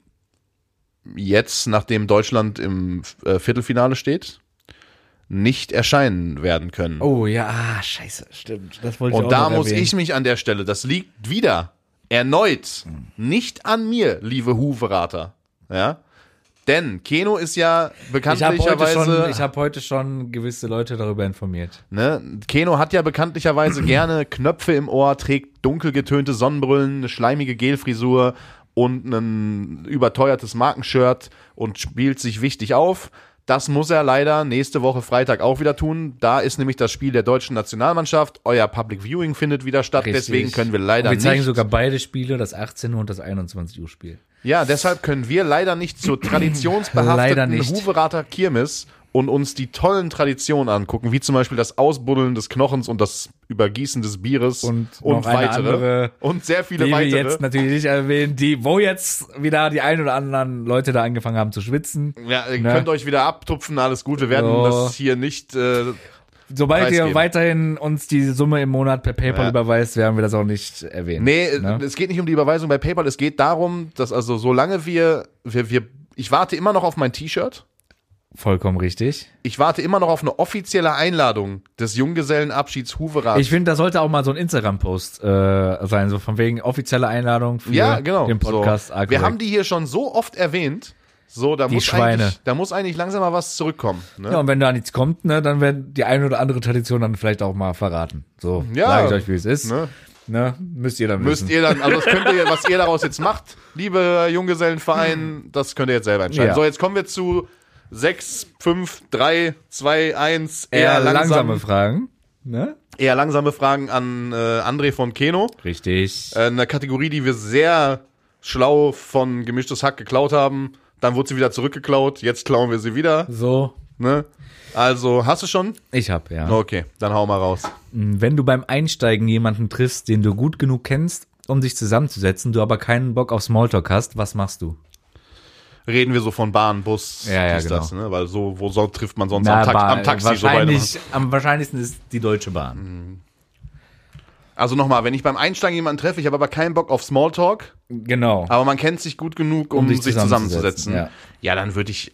jetzt, nachdem Deutschland im Viertelfinale steht, nicht erscheinen werden können. Oh ja, scheiße, stimmt. Das wollte ich auch Und da noch muss erwähnen. ich mich an der Stelle, das liegt wieder erneut nicht an mir, liebe Huverater. Ja? Denn Keno ist ja bekanntlicherweise. Ich habe heute schon gewisse Leute darüber informiert. Ne? Keno hat ja bekanntlicherweise gerne Knöpfe im Ohr, trägt dunkel getönte Sonnenbrillen, eine schleimige Gelfrisur und ein überteuertes Markenshirt und spielt sich wichtig auf. Das muss er leider nächste Woche Freitag auch wieder tun. Da ist nämlich das Spiel der deutschen Nationalmannschaft. Euer Public Viewing findet wieder statt. Richtig. Deswegen können wir leider nicht. Wir zeigen sogar beide Spiele, das 18 Uhr und das 21 Uhr Spiel. Ja, deshalb können wir leider nicht zur traditionsbehafteten Huverater Kirmes und uns die tollen Traditionen angucken, wie zum Beispiel das Ausbuddeln des Knochens und das Übergießen des Bieres und weitere. Andere, und sehr viele die weitere. Wir jetzt natürlich nicht erwähnen, wo jetzt wieder die ein oder anderen Leute da angefangen haben zu schwitzen. Ja, ihr könnt euch wieder abtupfen, alles gut. Wir werden das hier nicht sobald ihr weiterhin uns die Summe im Monat per PayPal überweist, werden wir das auch nicht erwähnen. Nee, es geht nicht um die Überweisung bei PayPal, es geht darum, dass also solange ich warte immer noch auf mein T-Shirt. Vollkommen richtig. Ich warte immer noch auf eine offizielle Einladung des Junggesellenabschieds Huverats. Ich finde, das sollte auch mal so ein Instagram-Post sein, so von wegen offizielle Einladung für den Podcast. So. Wir haben die hier schon so oft erwähnt. So, da muss eigentlich langsam mal was zurückkommen. Ne? Ja, und wenn da nichts kommt, ne, dann werden die eine oder andere Tradition dann vielleicht auch mal verraten. So, sage ich euch, wie es ist. Ne, müsst ihr dann wissen. Also das könnt ihr, was ihr daraus jetzt macht, liebe Junggesellenverein, das könnt ihr jetzt selber entscheiden. Ja. So, jetzt kommen wir zu 6, 5, 3, 2, 1. Eher langsame Fragen. Ne? Eher langsame Fragen an André von Keno. Richtig. Eine Kategorie, die wir sehr schlau von Gemischtes Hack geklaut haben. Dann wurde sie wieder zurückgeklaut, jetzt klauen wir sie wieder. So. Ne? Also, hast du schon? Ich hab, ja. Okay, dann hau mal raus. Wenn du beim Einsteigen jemanden triffst, den du gut genug kennst, um dich zusammenzusetzen, du aber keinen Bock auf Smalltalk hast, was machst du? Reden wir so von Bahn, Bus, genau. das, ne? Weil wo trifft man sonst am Taxi? Am wahrscheinlichsten ist die Deutsche Bahn. Also nochmal, wenn ich beim Einsteigen jemanden treffe, ich habe aber keinen Bock auf Smalltalk. Genau. Aber man kennt sich gut genug, um sich zusammenzusetzen. Ja, dann würde ich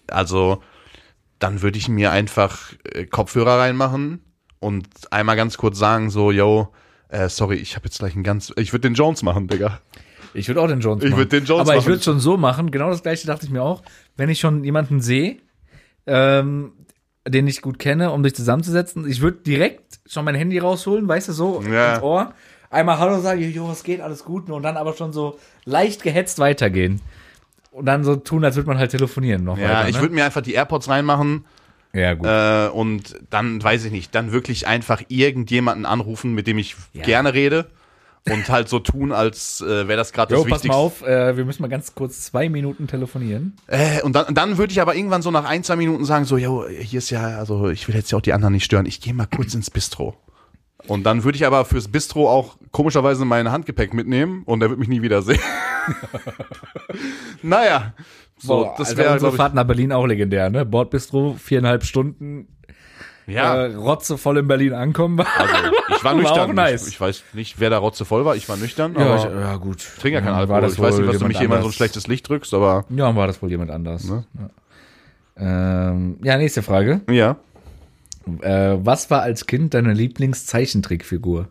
mir einfach Kopfhörer reinmachen und einmal ganz kurz sagen so, sorry, ich habe jetzt gleich ich würde den Jones machen, Digga. Ich würde auch den Jones machen. Aber ich würde es schon so machen, genau das gleiche dachte ich mir auch, wenn ich schon jemanden sehe, den ich gut kenne, um dich zusammenzusetzen, ich würde direkt schon mein Handy rausholen, weißt du, so ins Ohr, einmal Hallo sagen, was geht, alles gut, und dann aber schon so leicht gehetzt weitergehen. Und dann so tun, als würde man halt telefonieren noch weiter, ich würde mir einfach die AirPods reinmachen. Ja, gut. Und dann, weiß ich nicht, dann wirklich einfach irgendjemanden anrufen, mit dem ich gerne rede. Und halt so tun, als wäre das gerade das Wichtigste. Pass mal auf, wir müssen mal ganz kurz 2 Minuten telefonieren. Und dann würde ich aber irgendwann so nach 1, 2 Minuten sagen, so, hier ist also ich will jetzt ja auch die anderen nicht stören, ich gehe mal kurz ins Bistro. Und dann würde ich aber fürs Bistro auch komischerweise mein Handgepäck mitnehmen und er wird mich nie wiedersehen. Naja, so, das wäre unsere Fahrt nach Berlin auch legendär, ne? Bordbistro, 4,5 Stunden. Ja. Rotzevoll in Berlin ankommen war. Also, ich war nüchtern. War auch nice. Ich weiß nicht, wer da rotzevoll war. Ich war nüchtern. Aber gut. Ich trinke ja keinen Alkohol. Ich weiß nicht, was du mich hier immer in so ein schlechtes Licht drückst, aber. Ja, war das wohl jemand anders. Ne? Ja. Nächste Frage. Ja. Was war als Kind deine Lieblingszeichentrickfigur?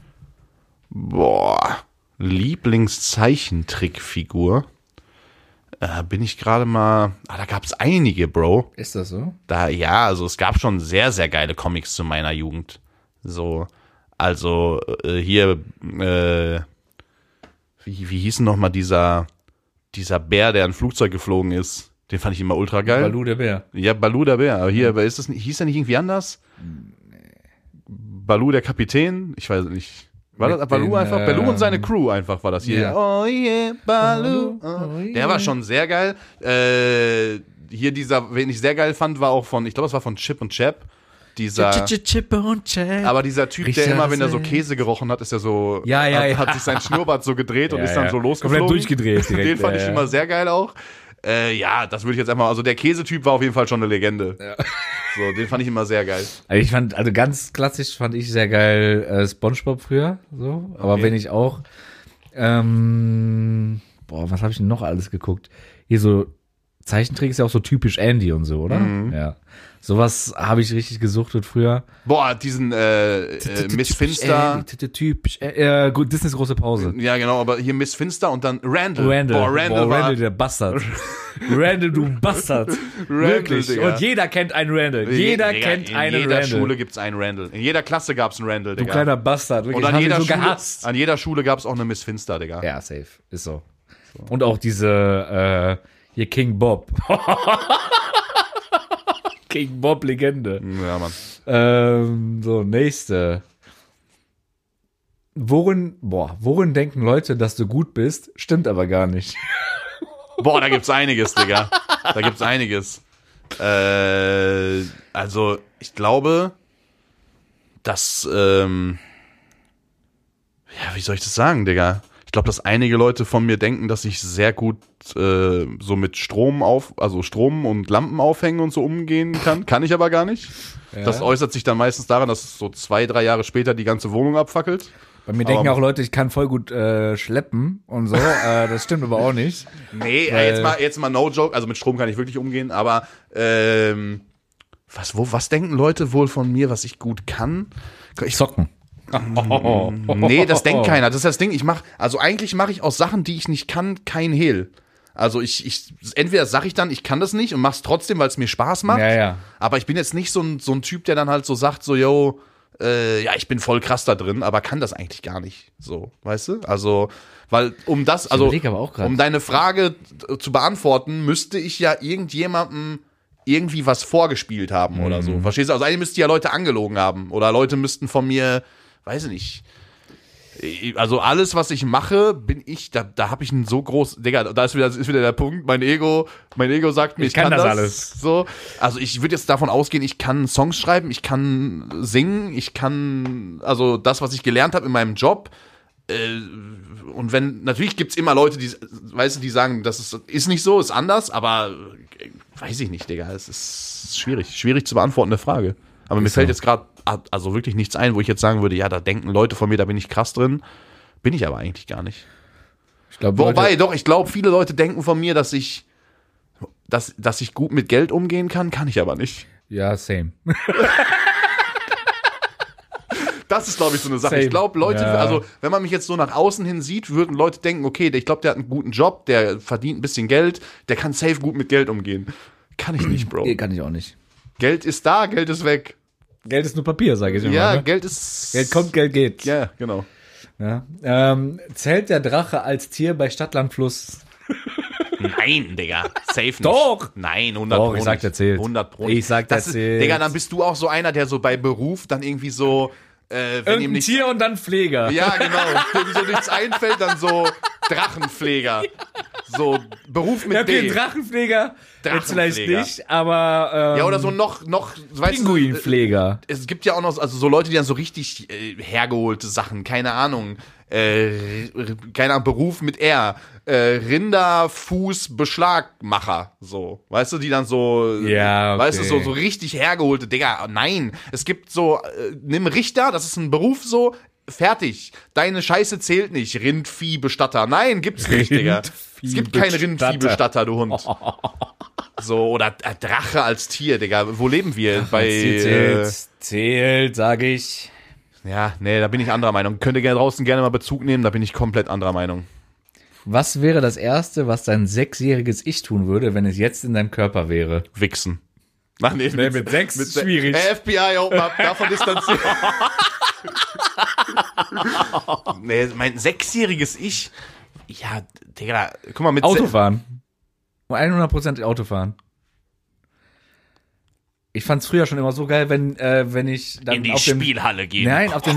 Lieblingszeichentrickfigur. Bin ich gerade mal. Da gab es einige, Bro. Ist das so? Also es gab schon sehr, sehr geile Comics zu meiner Jugend. So, also hier, wie hieß denn nochmal dieser Bär, der in ein Flugzeug geflogen ist? Den fand ich immer ultra geil. Baloo der Bär. Ja, Baloo der Bär. Aber hier, hieß der nicht irgendwie anders? Nee. Baloo der Kapitän? Ich weiß nicht. War das Baloo einfach? Baloo und seine Crew einfach war das hier. Yeah. Oh yeah, Baloo. Oh yeah. Der war schon sehr geil. Hier wen ich sehr geil fand, war auch ich glaube, es war von Chip und Chap. Chip und Chap. Aber dieser Typ, der immer, wenn er so Käse gerochen hat, ist er so, hat sich sein Schnurrbart so gedreht und ist dann so losgeflogen. Komplett durchgedreht direkt. Den fand ich immer sehr geil auch. Das würde ich jetzt einfach, also der Käsetyp war auf jeden Fall schon eine Legende. Ja. So, den fand ich immer sehr geil. Also ganz klassisch fand ich sehr geil SpongeBob früher, so. Aber wenn ich auch, was habe ich denn noch alles geguckt? Hier so, Zeichentrick ist ja auch so typisch Andy und so, oder? Mhm. Ja. Sowas habe ich richtig gesuchtet früher. Diesen Miss Finster. Typisch. Gut, Disneys große Pause. Ja, genau, aber hier Miss Finster und dann Randall. Randall, der Bastard. Randall, du Bastard. Wirklich. Digga. Und jeder kennt einen Randall. Jeder kennt einen Randall. In jeder Schule gibt's einen Randall. In jeder Klasse gab's einen Randall, Digga. Du kleiner Bastard. Wirklich. Und an jeder Schule gab's auch eine Miss Finster, Digga. Ja, safe. Ist so. Und auch diese, hier King Bob. King Bob Legende. Ja, Mann. So, nächste. Worin denken Leute, dass du gut bist? Stimmt aber gar nicht. Da gibt's einiges, Digga. Da gibt's einiges. Also, ich glaube, dass, wie soll ich das sagen, Digga? Ich glaube, dass einige Leute von mir denken, dass ich sehr gut so mit Strom und Lampen aufhängen und so umgehen kann. Kann ich aber gar nicht. Ja. Das äußert sich dann meistens daran, dass so 2-3 Jahre später die ganze Wohnung abfackelt. Bei mir denken auch Leute, ich kann voll gut schleppen und so. Das stimmt aber auch nicht. Nee, jetzt mal no joke. Also mit Strom kann ich wirklich umgehen. Aber was denken Leute wohl von mir, was ich gut kann? Zocken. Nee, das denkt keiner. Das ist das Ding. Eigentlich mache ich aus Sachen, die ich nicht kann, kein Hehl. Also entweder sage ich dann, ich kann das nicht und mach's trotzdem, weil es mir Spaß macht. Ja. Aber ich bin jetzt nicht so ein Typ, der dann halt so sagt, so, yo, ich bin voll krass da drin, aber kann das eigentlich gar nicht. So, weißt du? Also, weil um deine Frage zu beantworten, müsste ich ja irgendjemandem irgendwie was vorgespielt haben oder so. Verstehst du? Also eigentlich müssten ja Leute angelogen haben oder Leute müssten von mir, weiß ich nicht. Also alles, was ich mache, bin ich, da habe ich einen so groß, Digga, da ist wieder der Punkt, mein Ego sagt mir, ich kann das alles. So. Also ich würde jetzt davon ausgehen, ich kann Songs schreiben, ich kann singen, ich kann, also das, was ich gelernt habe in meinem Job. Und natürlich gibt's immer Leute, die sagen, das ist nicht so, ist anders, aber weiß ich nicht, Digga, es ist schwierig zu beantworten, eine Frage. Aber mir fällt jetzt gerade also wirklich nichts ein, wo ich jetzt sagen würde, ja, da denken Leute von mir, da bin ich krass drin. Bin ich aber eigentlich gar nicht. Ich glaube, viele Leute denken von mir, dass ich gut mit Geld umgehen kann ich aber nicht. Ja, same. Das ist, glaube ich, so eine Sache. Same. Ich glaube, Leute, also wenn man mich jetzt so nach außen hin sieht, würden Leute denken, okay, ich glaube, der hat einen guten Job, der verdient ein bisschen Geld, der kann safe gut mit Geld umgehen. Kann ich nicht, Bro. Nee, kann ich auch nicht. Geld ist da, Geld ist weg. Geld ist nur Papier, sage ich immer. Ja, ne? Geld kommt, Geld geht. Ja, genau. Ja. Zählt der Drache als Tier bei Stadtland Fluss? Nein, Digga. Safe nicht. Doch. Nein, 100 Pro. Ich sag, der zählt. 100 Pro. Ich sag, der zählt. Digga, dann bist du auch so einer, der so bei Beruf dann irgendwie so wenn ihm nichts, Tier und dann Pfleger. Ja, genau. Wenn ihm so nichts einfällt, dann so Drachenpfleger. So Beruf mit D. Ja, okay, Drachenpfleger. Jetzt vielleicht nicht, aber ja, oder so noch Pinguinpfleger. Es gibt ja auch noch also so Leute, die dann so richtig hergeholte Sachen, keine Ahnung, Beruf mit R, Rinderfußbeschlagmacher, so, weißt du, die dann so, ja, okay. Weißt du, so richtig hergeholte, Digga, nein, es gibt so, nimm Richter, das ist ein Beruf so, fertig, deine Scheiße zählt nicht, Rindviehbestatter, nein, gibt's nicht, Digga, es gibt keinen Rindviehbestatter, du Hund. So, oder Drache als Tier, Digga, wo leben wir? Zählt, sag ich. Ja, nee, da bin ich anderer Meinung. Könnt ihr draußen gerne mal Bezug nehmen, da bin ich komplett anderer Meinung. Was wäre das Erste, was dein 6-jähriges Ich tun würde, wenn es jetzt in deinem Körper wäre? Wichsen. Ach nee, mit 6 schwierig. FBI, open up, davon distanzieren. Nee, mein 6-jähriges Ich, ja, Digga, guck mal, mit Autofahren. 100% Autofahren. Ich fand's früher schon immer so geil, wenn ich dann in die Spielhalle gehe. Nein, auf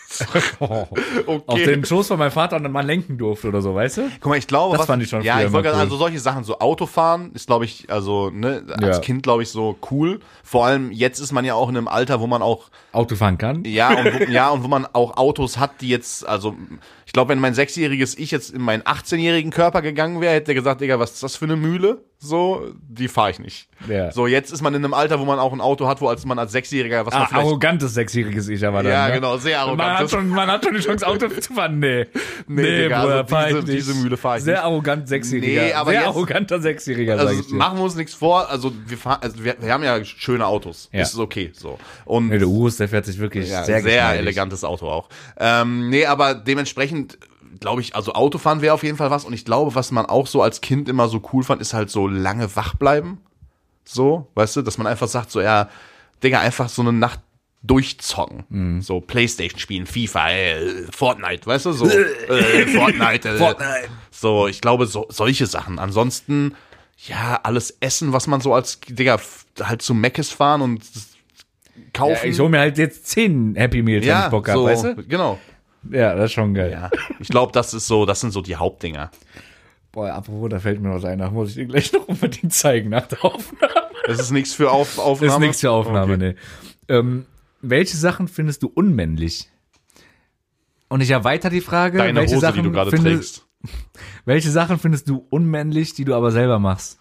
den Schoß von meinem Vater und dann mal lenken durfte oder so, weißt du? Guck mal, ich glaube, das fand ich schon ja, ich wollte cool. Also solche Sachen, so Autofahren ist, glaube ich, also als Kind, glaube ich, so cool. Vor allem jetzt ist man ja auch in einem Alter, wo man auch Autofahren kann. Und wo man auch Autos hat, die jetzt, also ich glaube, wenn mein 6-jähriges Ich jetzt in meinen 18-jährigen Körper gegangen wäre, hätte er gesagt, Digga, was ist das für eine Mühle? So, die fahre ich nicht. Ja. So, jetzt ist man in einem Alter, wo man auch ein Auto hat, man als 6-Jähriger, was man vielleicht... arrogantes 6-jähriges Ich aber dann, ja, ne? genau, sehr arrogant. Man hat schon die Chance, Auto zu fahren. Nee, Digga, Bruder, also diese Mühle fahre ich sehr nicht. Arrogant 6-Jähriger. Nee, aber sehr jetzt, arroganter 6-Jähriger, also sag ich dir. machen wir uns nichts vor, also wir haben ja schöne Autos. Ja. Ist okay, so. Und der Urus, der fährt sich wirklich sehr elegantes Auto auch. Nee, aber dementsprechend glaube ich, also Autofahren wäre auf jeden Fall was. Und ich glaube, was man auch so als Kind immer so cool fand, ist halt so lange wach bleiben. So, weißt du, dass man einfach sagt, so, ja, Digga, einfach so eine Nacht durchzocken. Mhm. So Playstation spielen, FIFA, Fortnite, weißt du, so. Fortnite. So, ich glaube, solche Sachen. Ansonsten, ja, alles essen, was man so als, Digga, halt zu Mc's fahren und kaufen. Ja, ich hol mir halt jetzt 10 Happy Meals, wenn ich Bock hab, weißt du? Genau. Ja, das ist schon geil. Ja, ich glaube, das sind so die Hauptdinger. Boah, apropos, da fällt mir was ein, da muss ich dir gleich noch unbedingt zeigen nach der Aufnahme. Das ist nichts für Aufnahme? Das ist nichts für Aufnahme, okay. Nee. Welche Sachen findest du unmännlich? Und ich erweitere die Frage, Deine welche Hose, Sachen die du gerade trägst. Welche Sachen findest du unmännlich, die du aber selber machst?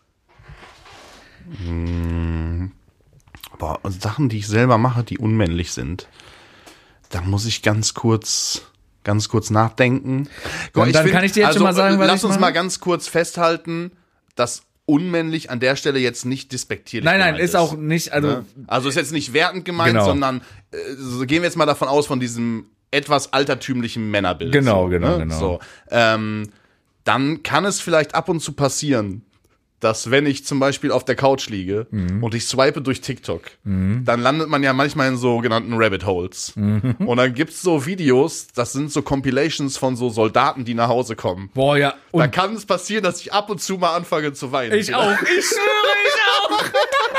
Boah, also Sachen, die ich selber mache, die unmännlich sind. Da muss ich ganz kurz nachdenken. Dann kann ich dir jetzt schon mal sagen, was lass uns mal ganz kurz festhalten, dass unmännlich an der Stelle jetzt nicht despektierlich Nein, ist auch nicht, also ist jetzt nicht wertend gemeint, genau. Sondern gehen wir jetzt mal davon aus, von diesem etwas altertümlichen Männerbild. Genau. So, dann kann es vielleicht ab und zu passieren, dass wenn ich zum Beispiel auf der Couch liege und ich swipe durch TikTok, dann landet man ja manchmal in sogenannten Rabbit Holes. Und dann gibt's so Videos, das sind so Compilations von so Soldaten, die nach Hause kommen. Boah, ja. Und da kann es passieren, dass ich ab und zu mal anfange zu weinen. Ich auch. Ich schwöre, ich auch.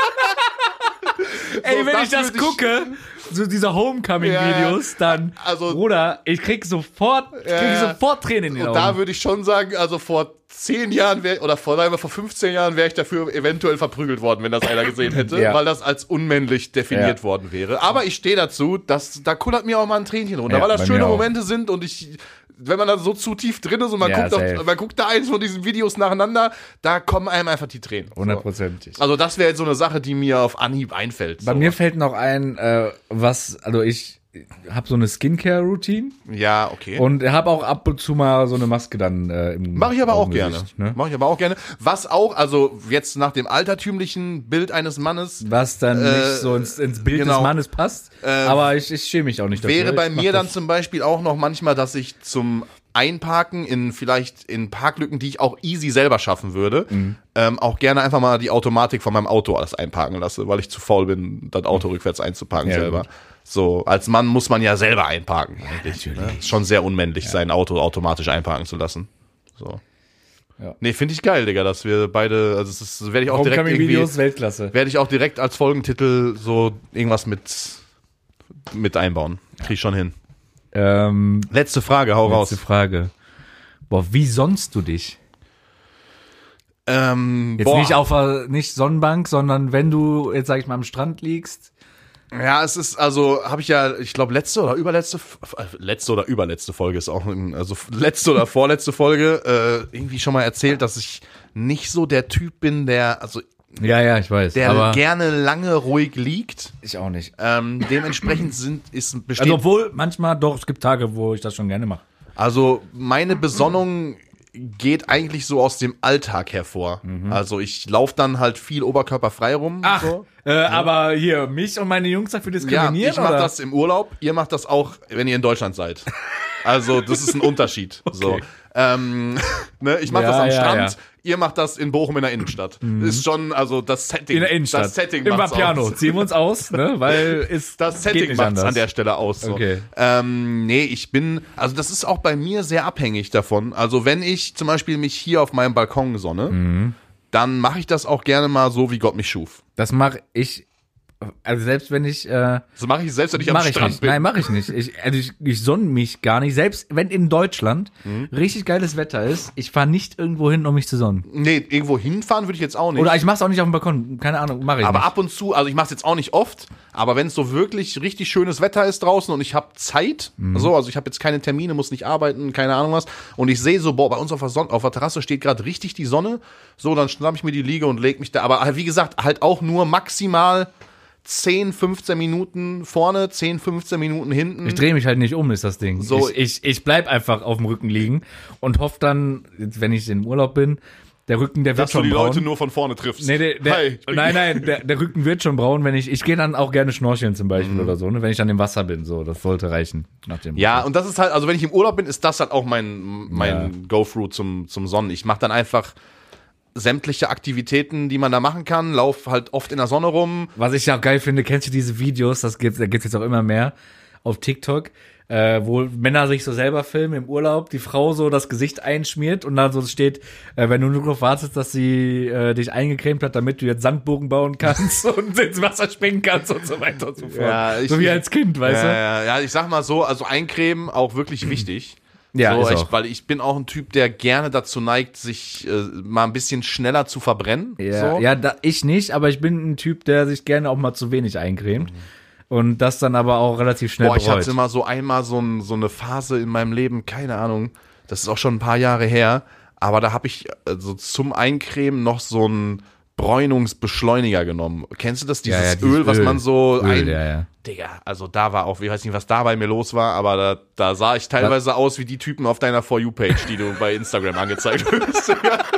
Ey, wenn ich das gucke, so diese Homecoming-Videos, dann, also, Bruder, ich krieg sofort Tränen in die Augen. Und da würde ich schon sagen, also vor 10 Jahren vor 15 Jahren wäre ich dafür eventuell verprügelt worden, wenn das einer gesehen hätte, weil das als unmännlich definiert worden wäre. Aber ich stehe dazu, da kullert mir auch mal ein Tränchen runter, weil das schöne Momente sind und wenn man da so zu tief drin ist und man guckt da eins von diesen Videos nacheinander, da kommen einem einfach die Tränen. 100%. So. Also das wäre jetzt so eine Sache, die mir auf Anhieb einfällt. Bei mir fällt noch ein, ich habe so eine Skincare-Routine. Ja, okay. Und habe auch ab und zu mal so eine Maske dann im Mach ich aber auch gerne. Gesicht, ne? Mach ich aber auch gerne. Was auch, also jetzt nach dem altertümlichen Bild eines Mannes. Was dann nicht so ins Bild des Mannes passt. Aber ich schäme mich auch nicht dafür. Wäre bei mir dann zum Beispiel auch noch manchmal, dass ich zum Einparken vielleicht in Parklücken, die ich auch easy selber schaffen würde, auch gerne einfach mal die Automatik von meinem Auto alles einparken lasse, weil ich zu faul bin, das Auto rückwärts einzuparken selber. Gut. So, als Mann muss man ja selber einparken. Ja, natürlich. Ne? Ist schon sehr unmännlich, sein Auto automatisch einparken zu lassen. So. Ja. Nee, finde ich geil, Digga, dass wir beide, also das werde ich auch direkt Videos Weltklasse. Werde ich auch direkt als Folgentitel so irgendwas mit einbauen. Krieg ich schon hin. Letzte Frage, hau raus. Letzte Frage. Boah, wie sonst du dich? Jetzt nicht Sonnenbank, sondern wenn du jetzt, sag ich mal, am Strand liegst. Ja, es ist, also, habe ich ja, ich glaube, letzte oder überletzte Folge ist auch, also letzte oder vorletzte Folge, irgendwie schon mal erzählt, dass ich nicht so der Typ bin, der, also, ja, ich weiß, der aber gerne lange ruhig liegt. Ich auch nicht. Dementsprechend besteht. Also, obwohl, manchmal doch, es gibt Tage, wo ich das schon gerne mache. Also, meine Besonnung geht eigentlich so aus dem Alltag hervor. Also ich laufe dann halt viel oberkörperfrei rum. Ach, so. Aber hier, mich und meine Jungs dafür diskriminieren? Ja, ich mache das im Urlaub, ihr macht das auch, wenn ihr in Deutschland seid. Also das ist ein Unterschied. Okay. So. Ne, ich mache das am Strand, ihr macht das in Bochum in der Innenstadt. Ist schon, also das Setting. In der Innenstadt. Das Setting im Vapiano. Ziehen wir uns aus, ne? Weil das Setting macht's an der Stelle aus. So. Okay. Nee, also das ist auch bei mir sehr abhängig davon. Also wenn ich zum Beispiel mich hier auf meinem Balkon sonne, dann mache ich das auch gerne mal so, wie Gott mich schuf. Das mache ich. Also selbst wenn ich das mache ich selbst, wenn ich am Strand bin. Nein, mache ich nicht. Ich sonne mich gar nicht. Selbst wenn in Deutschland richtig geiles Wetter ist, ich fahre nicht irgendwo hin, um mich zu sonnen. Nee, irgendwo hinfahren würde ich jetzt auch nicht. Oder ich mache es auch nicht auf dem Balkon. Keine Ahnung, mache ich aber nicht. Aber ab und zu, also ich mache es jetzt auch nicht oft, aber wenn es so wirklich richtig schönes Wetter ist draußen und ich habe Zeit, also ich habe jetzt keine Termine, muss nicht arbeiten, keine Ahnung was, und ich sehe so, bei uns auf der Terrasse steht gerade richtig die Sonne, so, dann schnapp ich mir die Liege und leg mich da, aber wie gesagt, halt auch nur maximal 10, 15 Minuten vorne, 10, 15 Minuten hinten. Ich drehe mich halt nicht um, ist das Ding. So, ich bleib einfach auf dem Rücken liegen und hoffe dann, wenn ich im Urlaub bin, der Rücken, der wird schon braun. Dass du die Leute nur von vorne triffst. Nee, nein, der Rücken wird schon braun, wenn ich gehe dann auch gerne schnorcheln zum Beispiel oder so, ne, wenn ich dann im Wasser bin, so, das sollte reichen. Ja, und das ist halt, also wenn ich im Urlaub bin, ist das halt auch mein Go-Through zum Sonnen. Ich mache dann einfach sämtliche Aktivitäten, die man da machen kann, lauf halt oft in der Sonne rum. Was ich ja auch geil finde, kennst du diese Videos, da gibt's jetzt auch immer mehr auf TikTok, wo Männer sich so selber filmen im Urlaub, die Frau so das Gesicht einschmiert und dann so steht, wenn du nur darauf wartest, dass sie dich eingecremt hat, damit du jetzt Sandbogen bauen kannst und ins Wasser springen kannst und so weiter und so fort. Ja, so wie als Kind, weißt du? Ja, ich sag mal so, also eincremen auch wirklich wichtig. Ja, so, weil ich bin auch ein Typ, der gerne dazu neigt, sich mal ein bisschen schneller zu verbrennen. Ja, so. Ich nicht, aber ich bin ein Typ, der sich gerne auch mal zu wenig eincremt. Und das dann aber auch relativ schnell bereut. Ich hatte mal so einmal so eine Phase in meinem Leben, keine Ahnung, das ist auch schon ein paar Jahre her, aber da habe ich so zum Eincremen noch so ein Bräunungsbeschleuniger genommen. Kennst du das, dieses Öl, was man so Digga, also da war auch, ich weiß nicht, was da bei mir los war, aber da sah ich teilweise aus wie die Typen auf deiner For You-Page, die du bei Instagram angezeigt hast.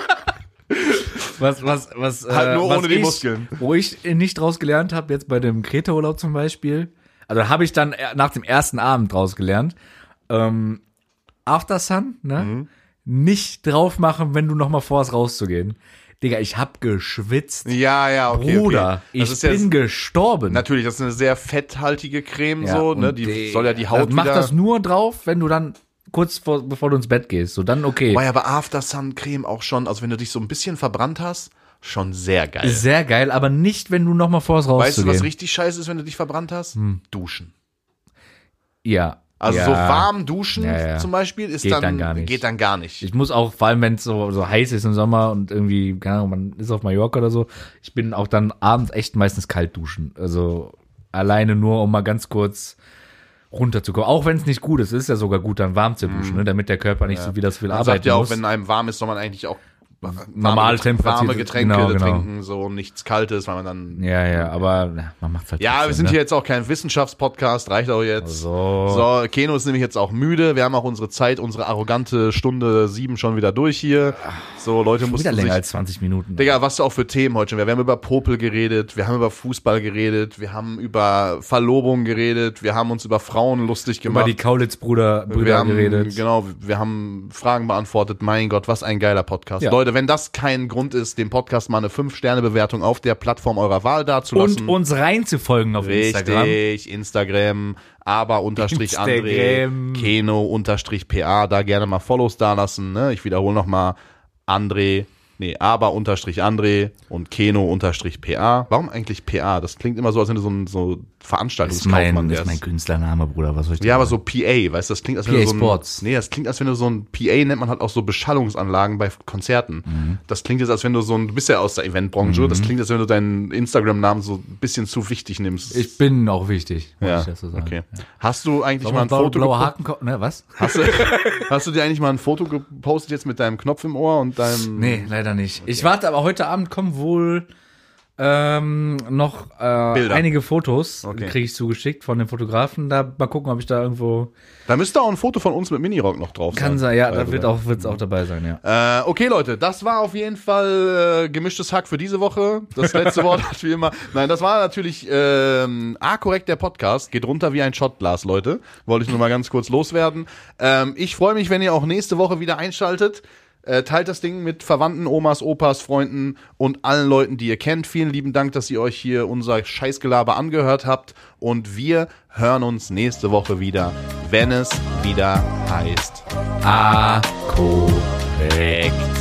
Was halt nur ohne die Muskeln. Wo ich nicht draus gelernt habe, jetzt bei dem Kreta-Urlaub zum Beispiel, also habe ich dann nach dem ersten Abend draus gelernt, After Sun, ne? Nicht drauf machen, wenn du noch mal vorhast rauszugehen. Digga, ich hab geschwitzt. Ja, okay. Bruder, okay. Ich bin gestorben. Natürlich, das ist eine sehr fetthaltige Creme, so, ne? Die soll ja die Haut mach das nur drauf, wenn du dann bevor du ins Bett gehst, so dann okay. Boah, aber After Sun Creme auch schon, also wenn du dich so ein bisschen verbrannt hast, schon sehr geil. Sehr geil, aber nicht, wenn du noch mal vorhast rauszugehen. Weißt du, was richtig scheiße ist, wenn du dich verbrannt hast? Duschen. Ja. Also so warm duschen zum Beispiel geht dann gar nicht. Ich muss auch, vor allem wenn es so heiß ist im Sommer und irgendwie, keine Ahnung, man ist auf Mallorca oder so, ich bin auch dann abends echt meistens kalt duschen. Also alleine nur, um mal ganz kurz runterzukommen. Auch wenn es nicht gut ist, ist ja sogar gut, dann warm zu duschen, ne, damit der Körper nicht so wieder so viel arbeiten muss. Man sagt ja auch, wenn einem warm ist, soll man eigentlich auch normale Temperatur, warme Getränke trinken, so nichts Kaltes, weil man dann aber man macht's halt. Ja, wir sind hier jetzt auch kein Wissenschaftspodcast, reicht auch jetzt. So, Keno ist nämlich jetzt auch müde. Wir haben auch unsere Zeit, unsere arrogante Stunde 7 schon wieder durch hier. So, Leute mussten wieder länger als 20 Minuten. Digga, was auch für Themen heute schon. Wir haben über Popel geredet, wir haben über Fußball geredet, wir haben über Verlobung geredet, wir haben uns über Frauen lustig gemacht. Über die Kaulitz-Brüder geredet. Genau, wir haben Fragen beantwortet. Mein Gott, was ein geiler Podcast. Ja. Leute, wenn das kein Grund ist, dem Podcast mal eine 5-Sterne-Bewertung auf der Plattform eurer Wahl dazulassen. Und uns reinzufolgen auf Instagram. Richtig, Instagram, aber_André, Keno_PA, da gerne mal Follows dalassen. Ne? Ich wiederhole nochmal, aber_André und Keno_PA. Warum eigentlich PA? Das klingt immer so, als wenn du so Veranstaltungskaufmann wärst. Das ist mein Künstlername, Bruder, was soll ich Ja, aber so PA, weißt du, das klingt, als wenn du so Sports. Das klingt, als wenn du so ein PA nennt man halt auch so Beschallungsanlagen bei Konzerten. Das klingt jetzt, als wenn du du bist ja aus der Eventbranche, das klingt, als wenn du deinen Instagram-Namen so ein bisschen zu wichtig nimmst. Ich bin auch wichtig, muss ich das so sagen. Okay. Hast du eigentlich mal ein Foto was? Hast du dir eigentlich mal ein Foto gepostet jetzt mit deinem Knopf im Ohr und deinem... Nee, leider nicht. Okay. Ich warte, aber heute Abend kommen wohl noch einige Fotos kriege ich zugeschickt von den Fotografen. Da mal gucken, ob ich da irgendwo. Da müsste auch ein Foto von uns mit Minirock noch drauf sein. Kann sein, ja, da wird's auch dabei sein, ja. Okay, Leute, das war auf jeden Fall gemischtes Hack für diese Woche. Das letzte Wort hat wie immer. Nein, das war natürlich korrekt der Podcast. Geht runter wie ein Shotglas, Leute. Wollte ich nur mal ganz kurz loswerden. Ich freue mich, wenn ihr auch nächste Woche wieder einschaltet. Teilt das Ding mit Verwandten, Omas, Opas, Freunden und allen Leuten, die ihr kennt. Vielen lieben Dank, dass ihr euch hier unser Scheißgelaber angehört habt. Und wir hören uns nächste Woche wieder, wenn es wieder heißt korrekt.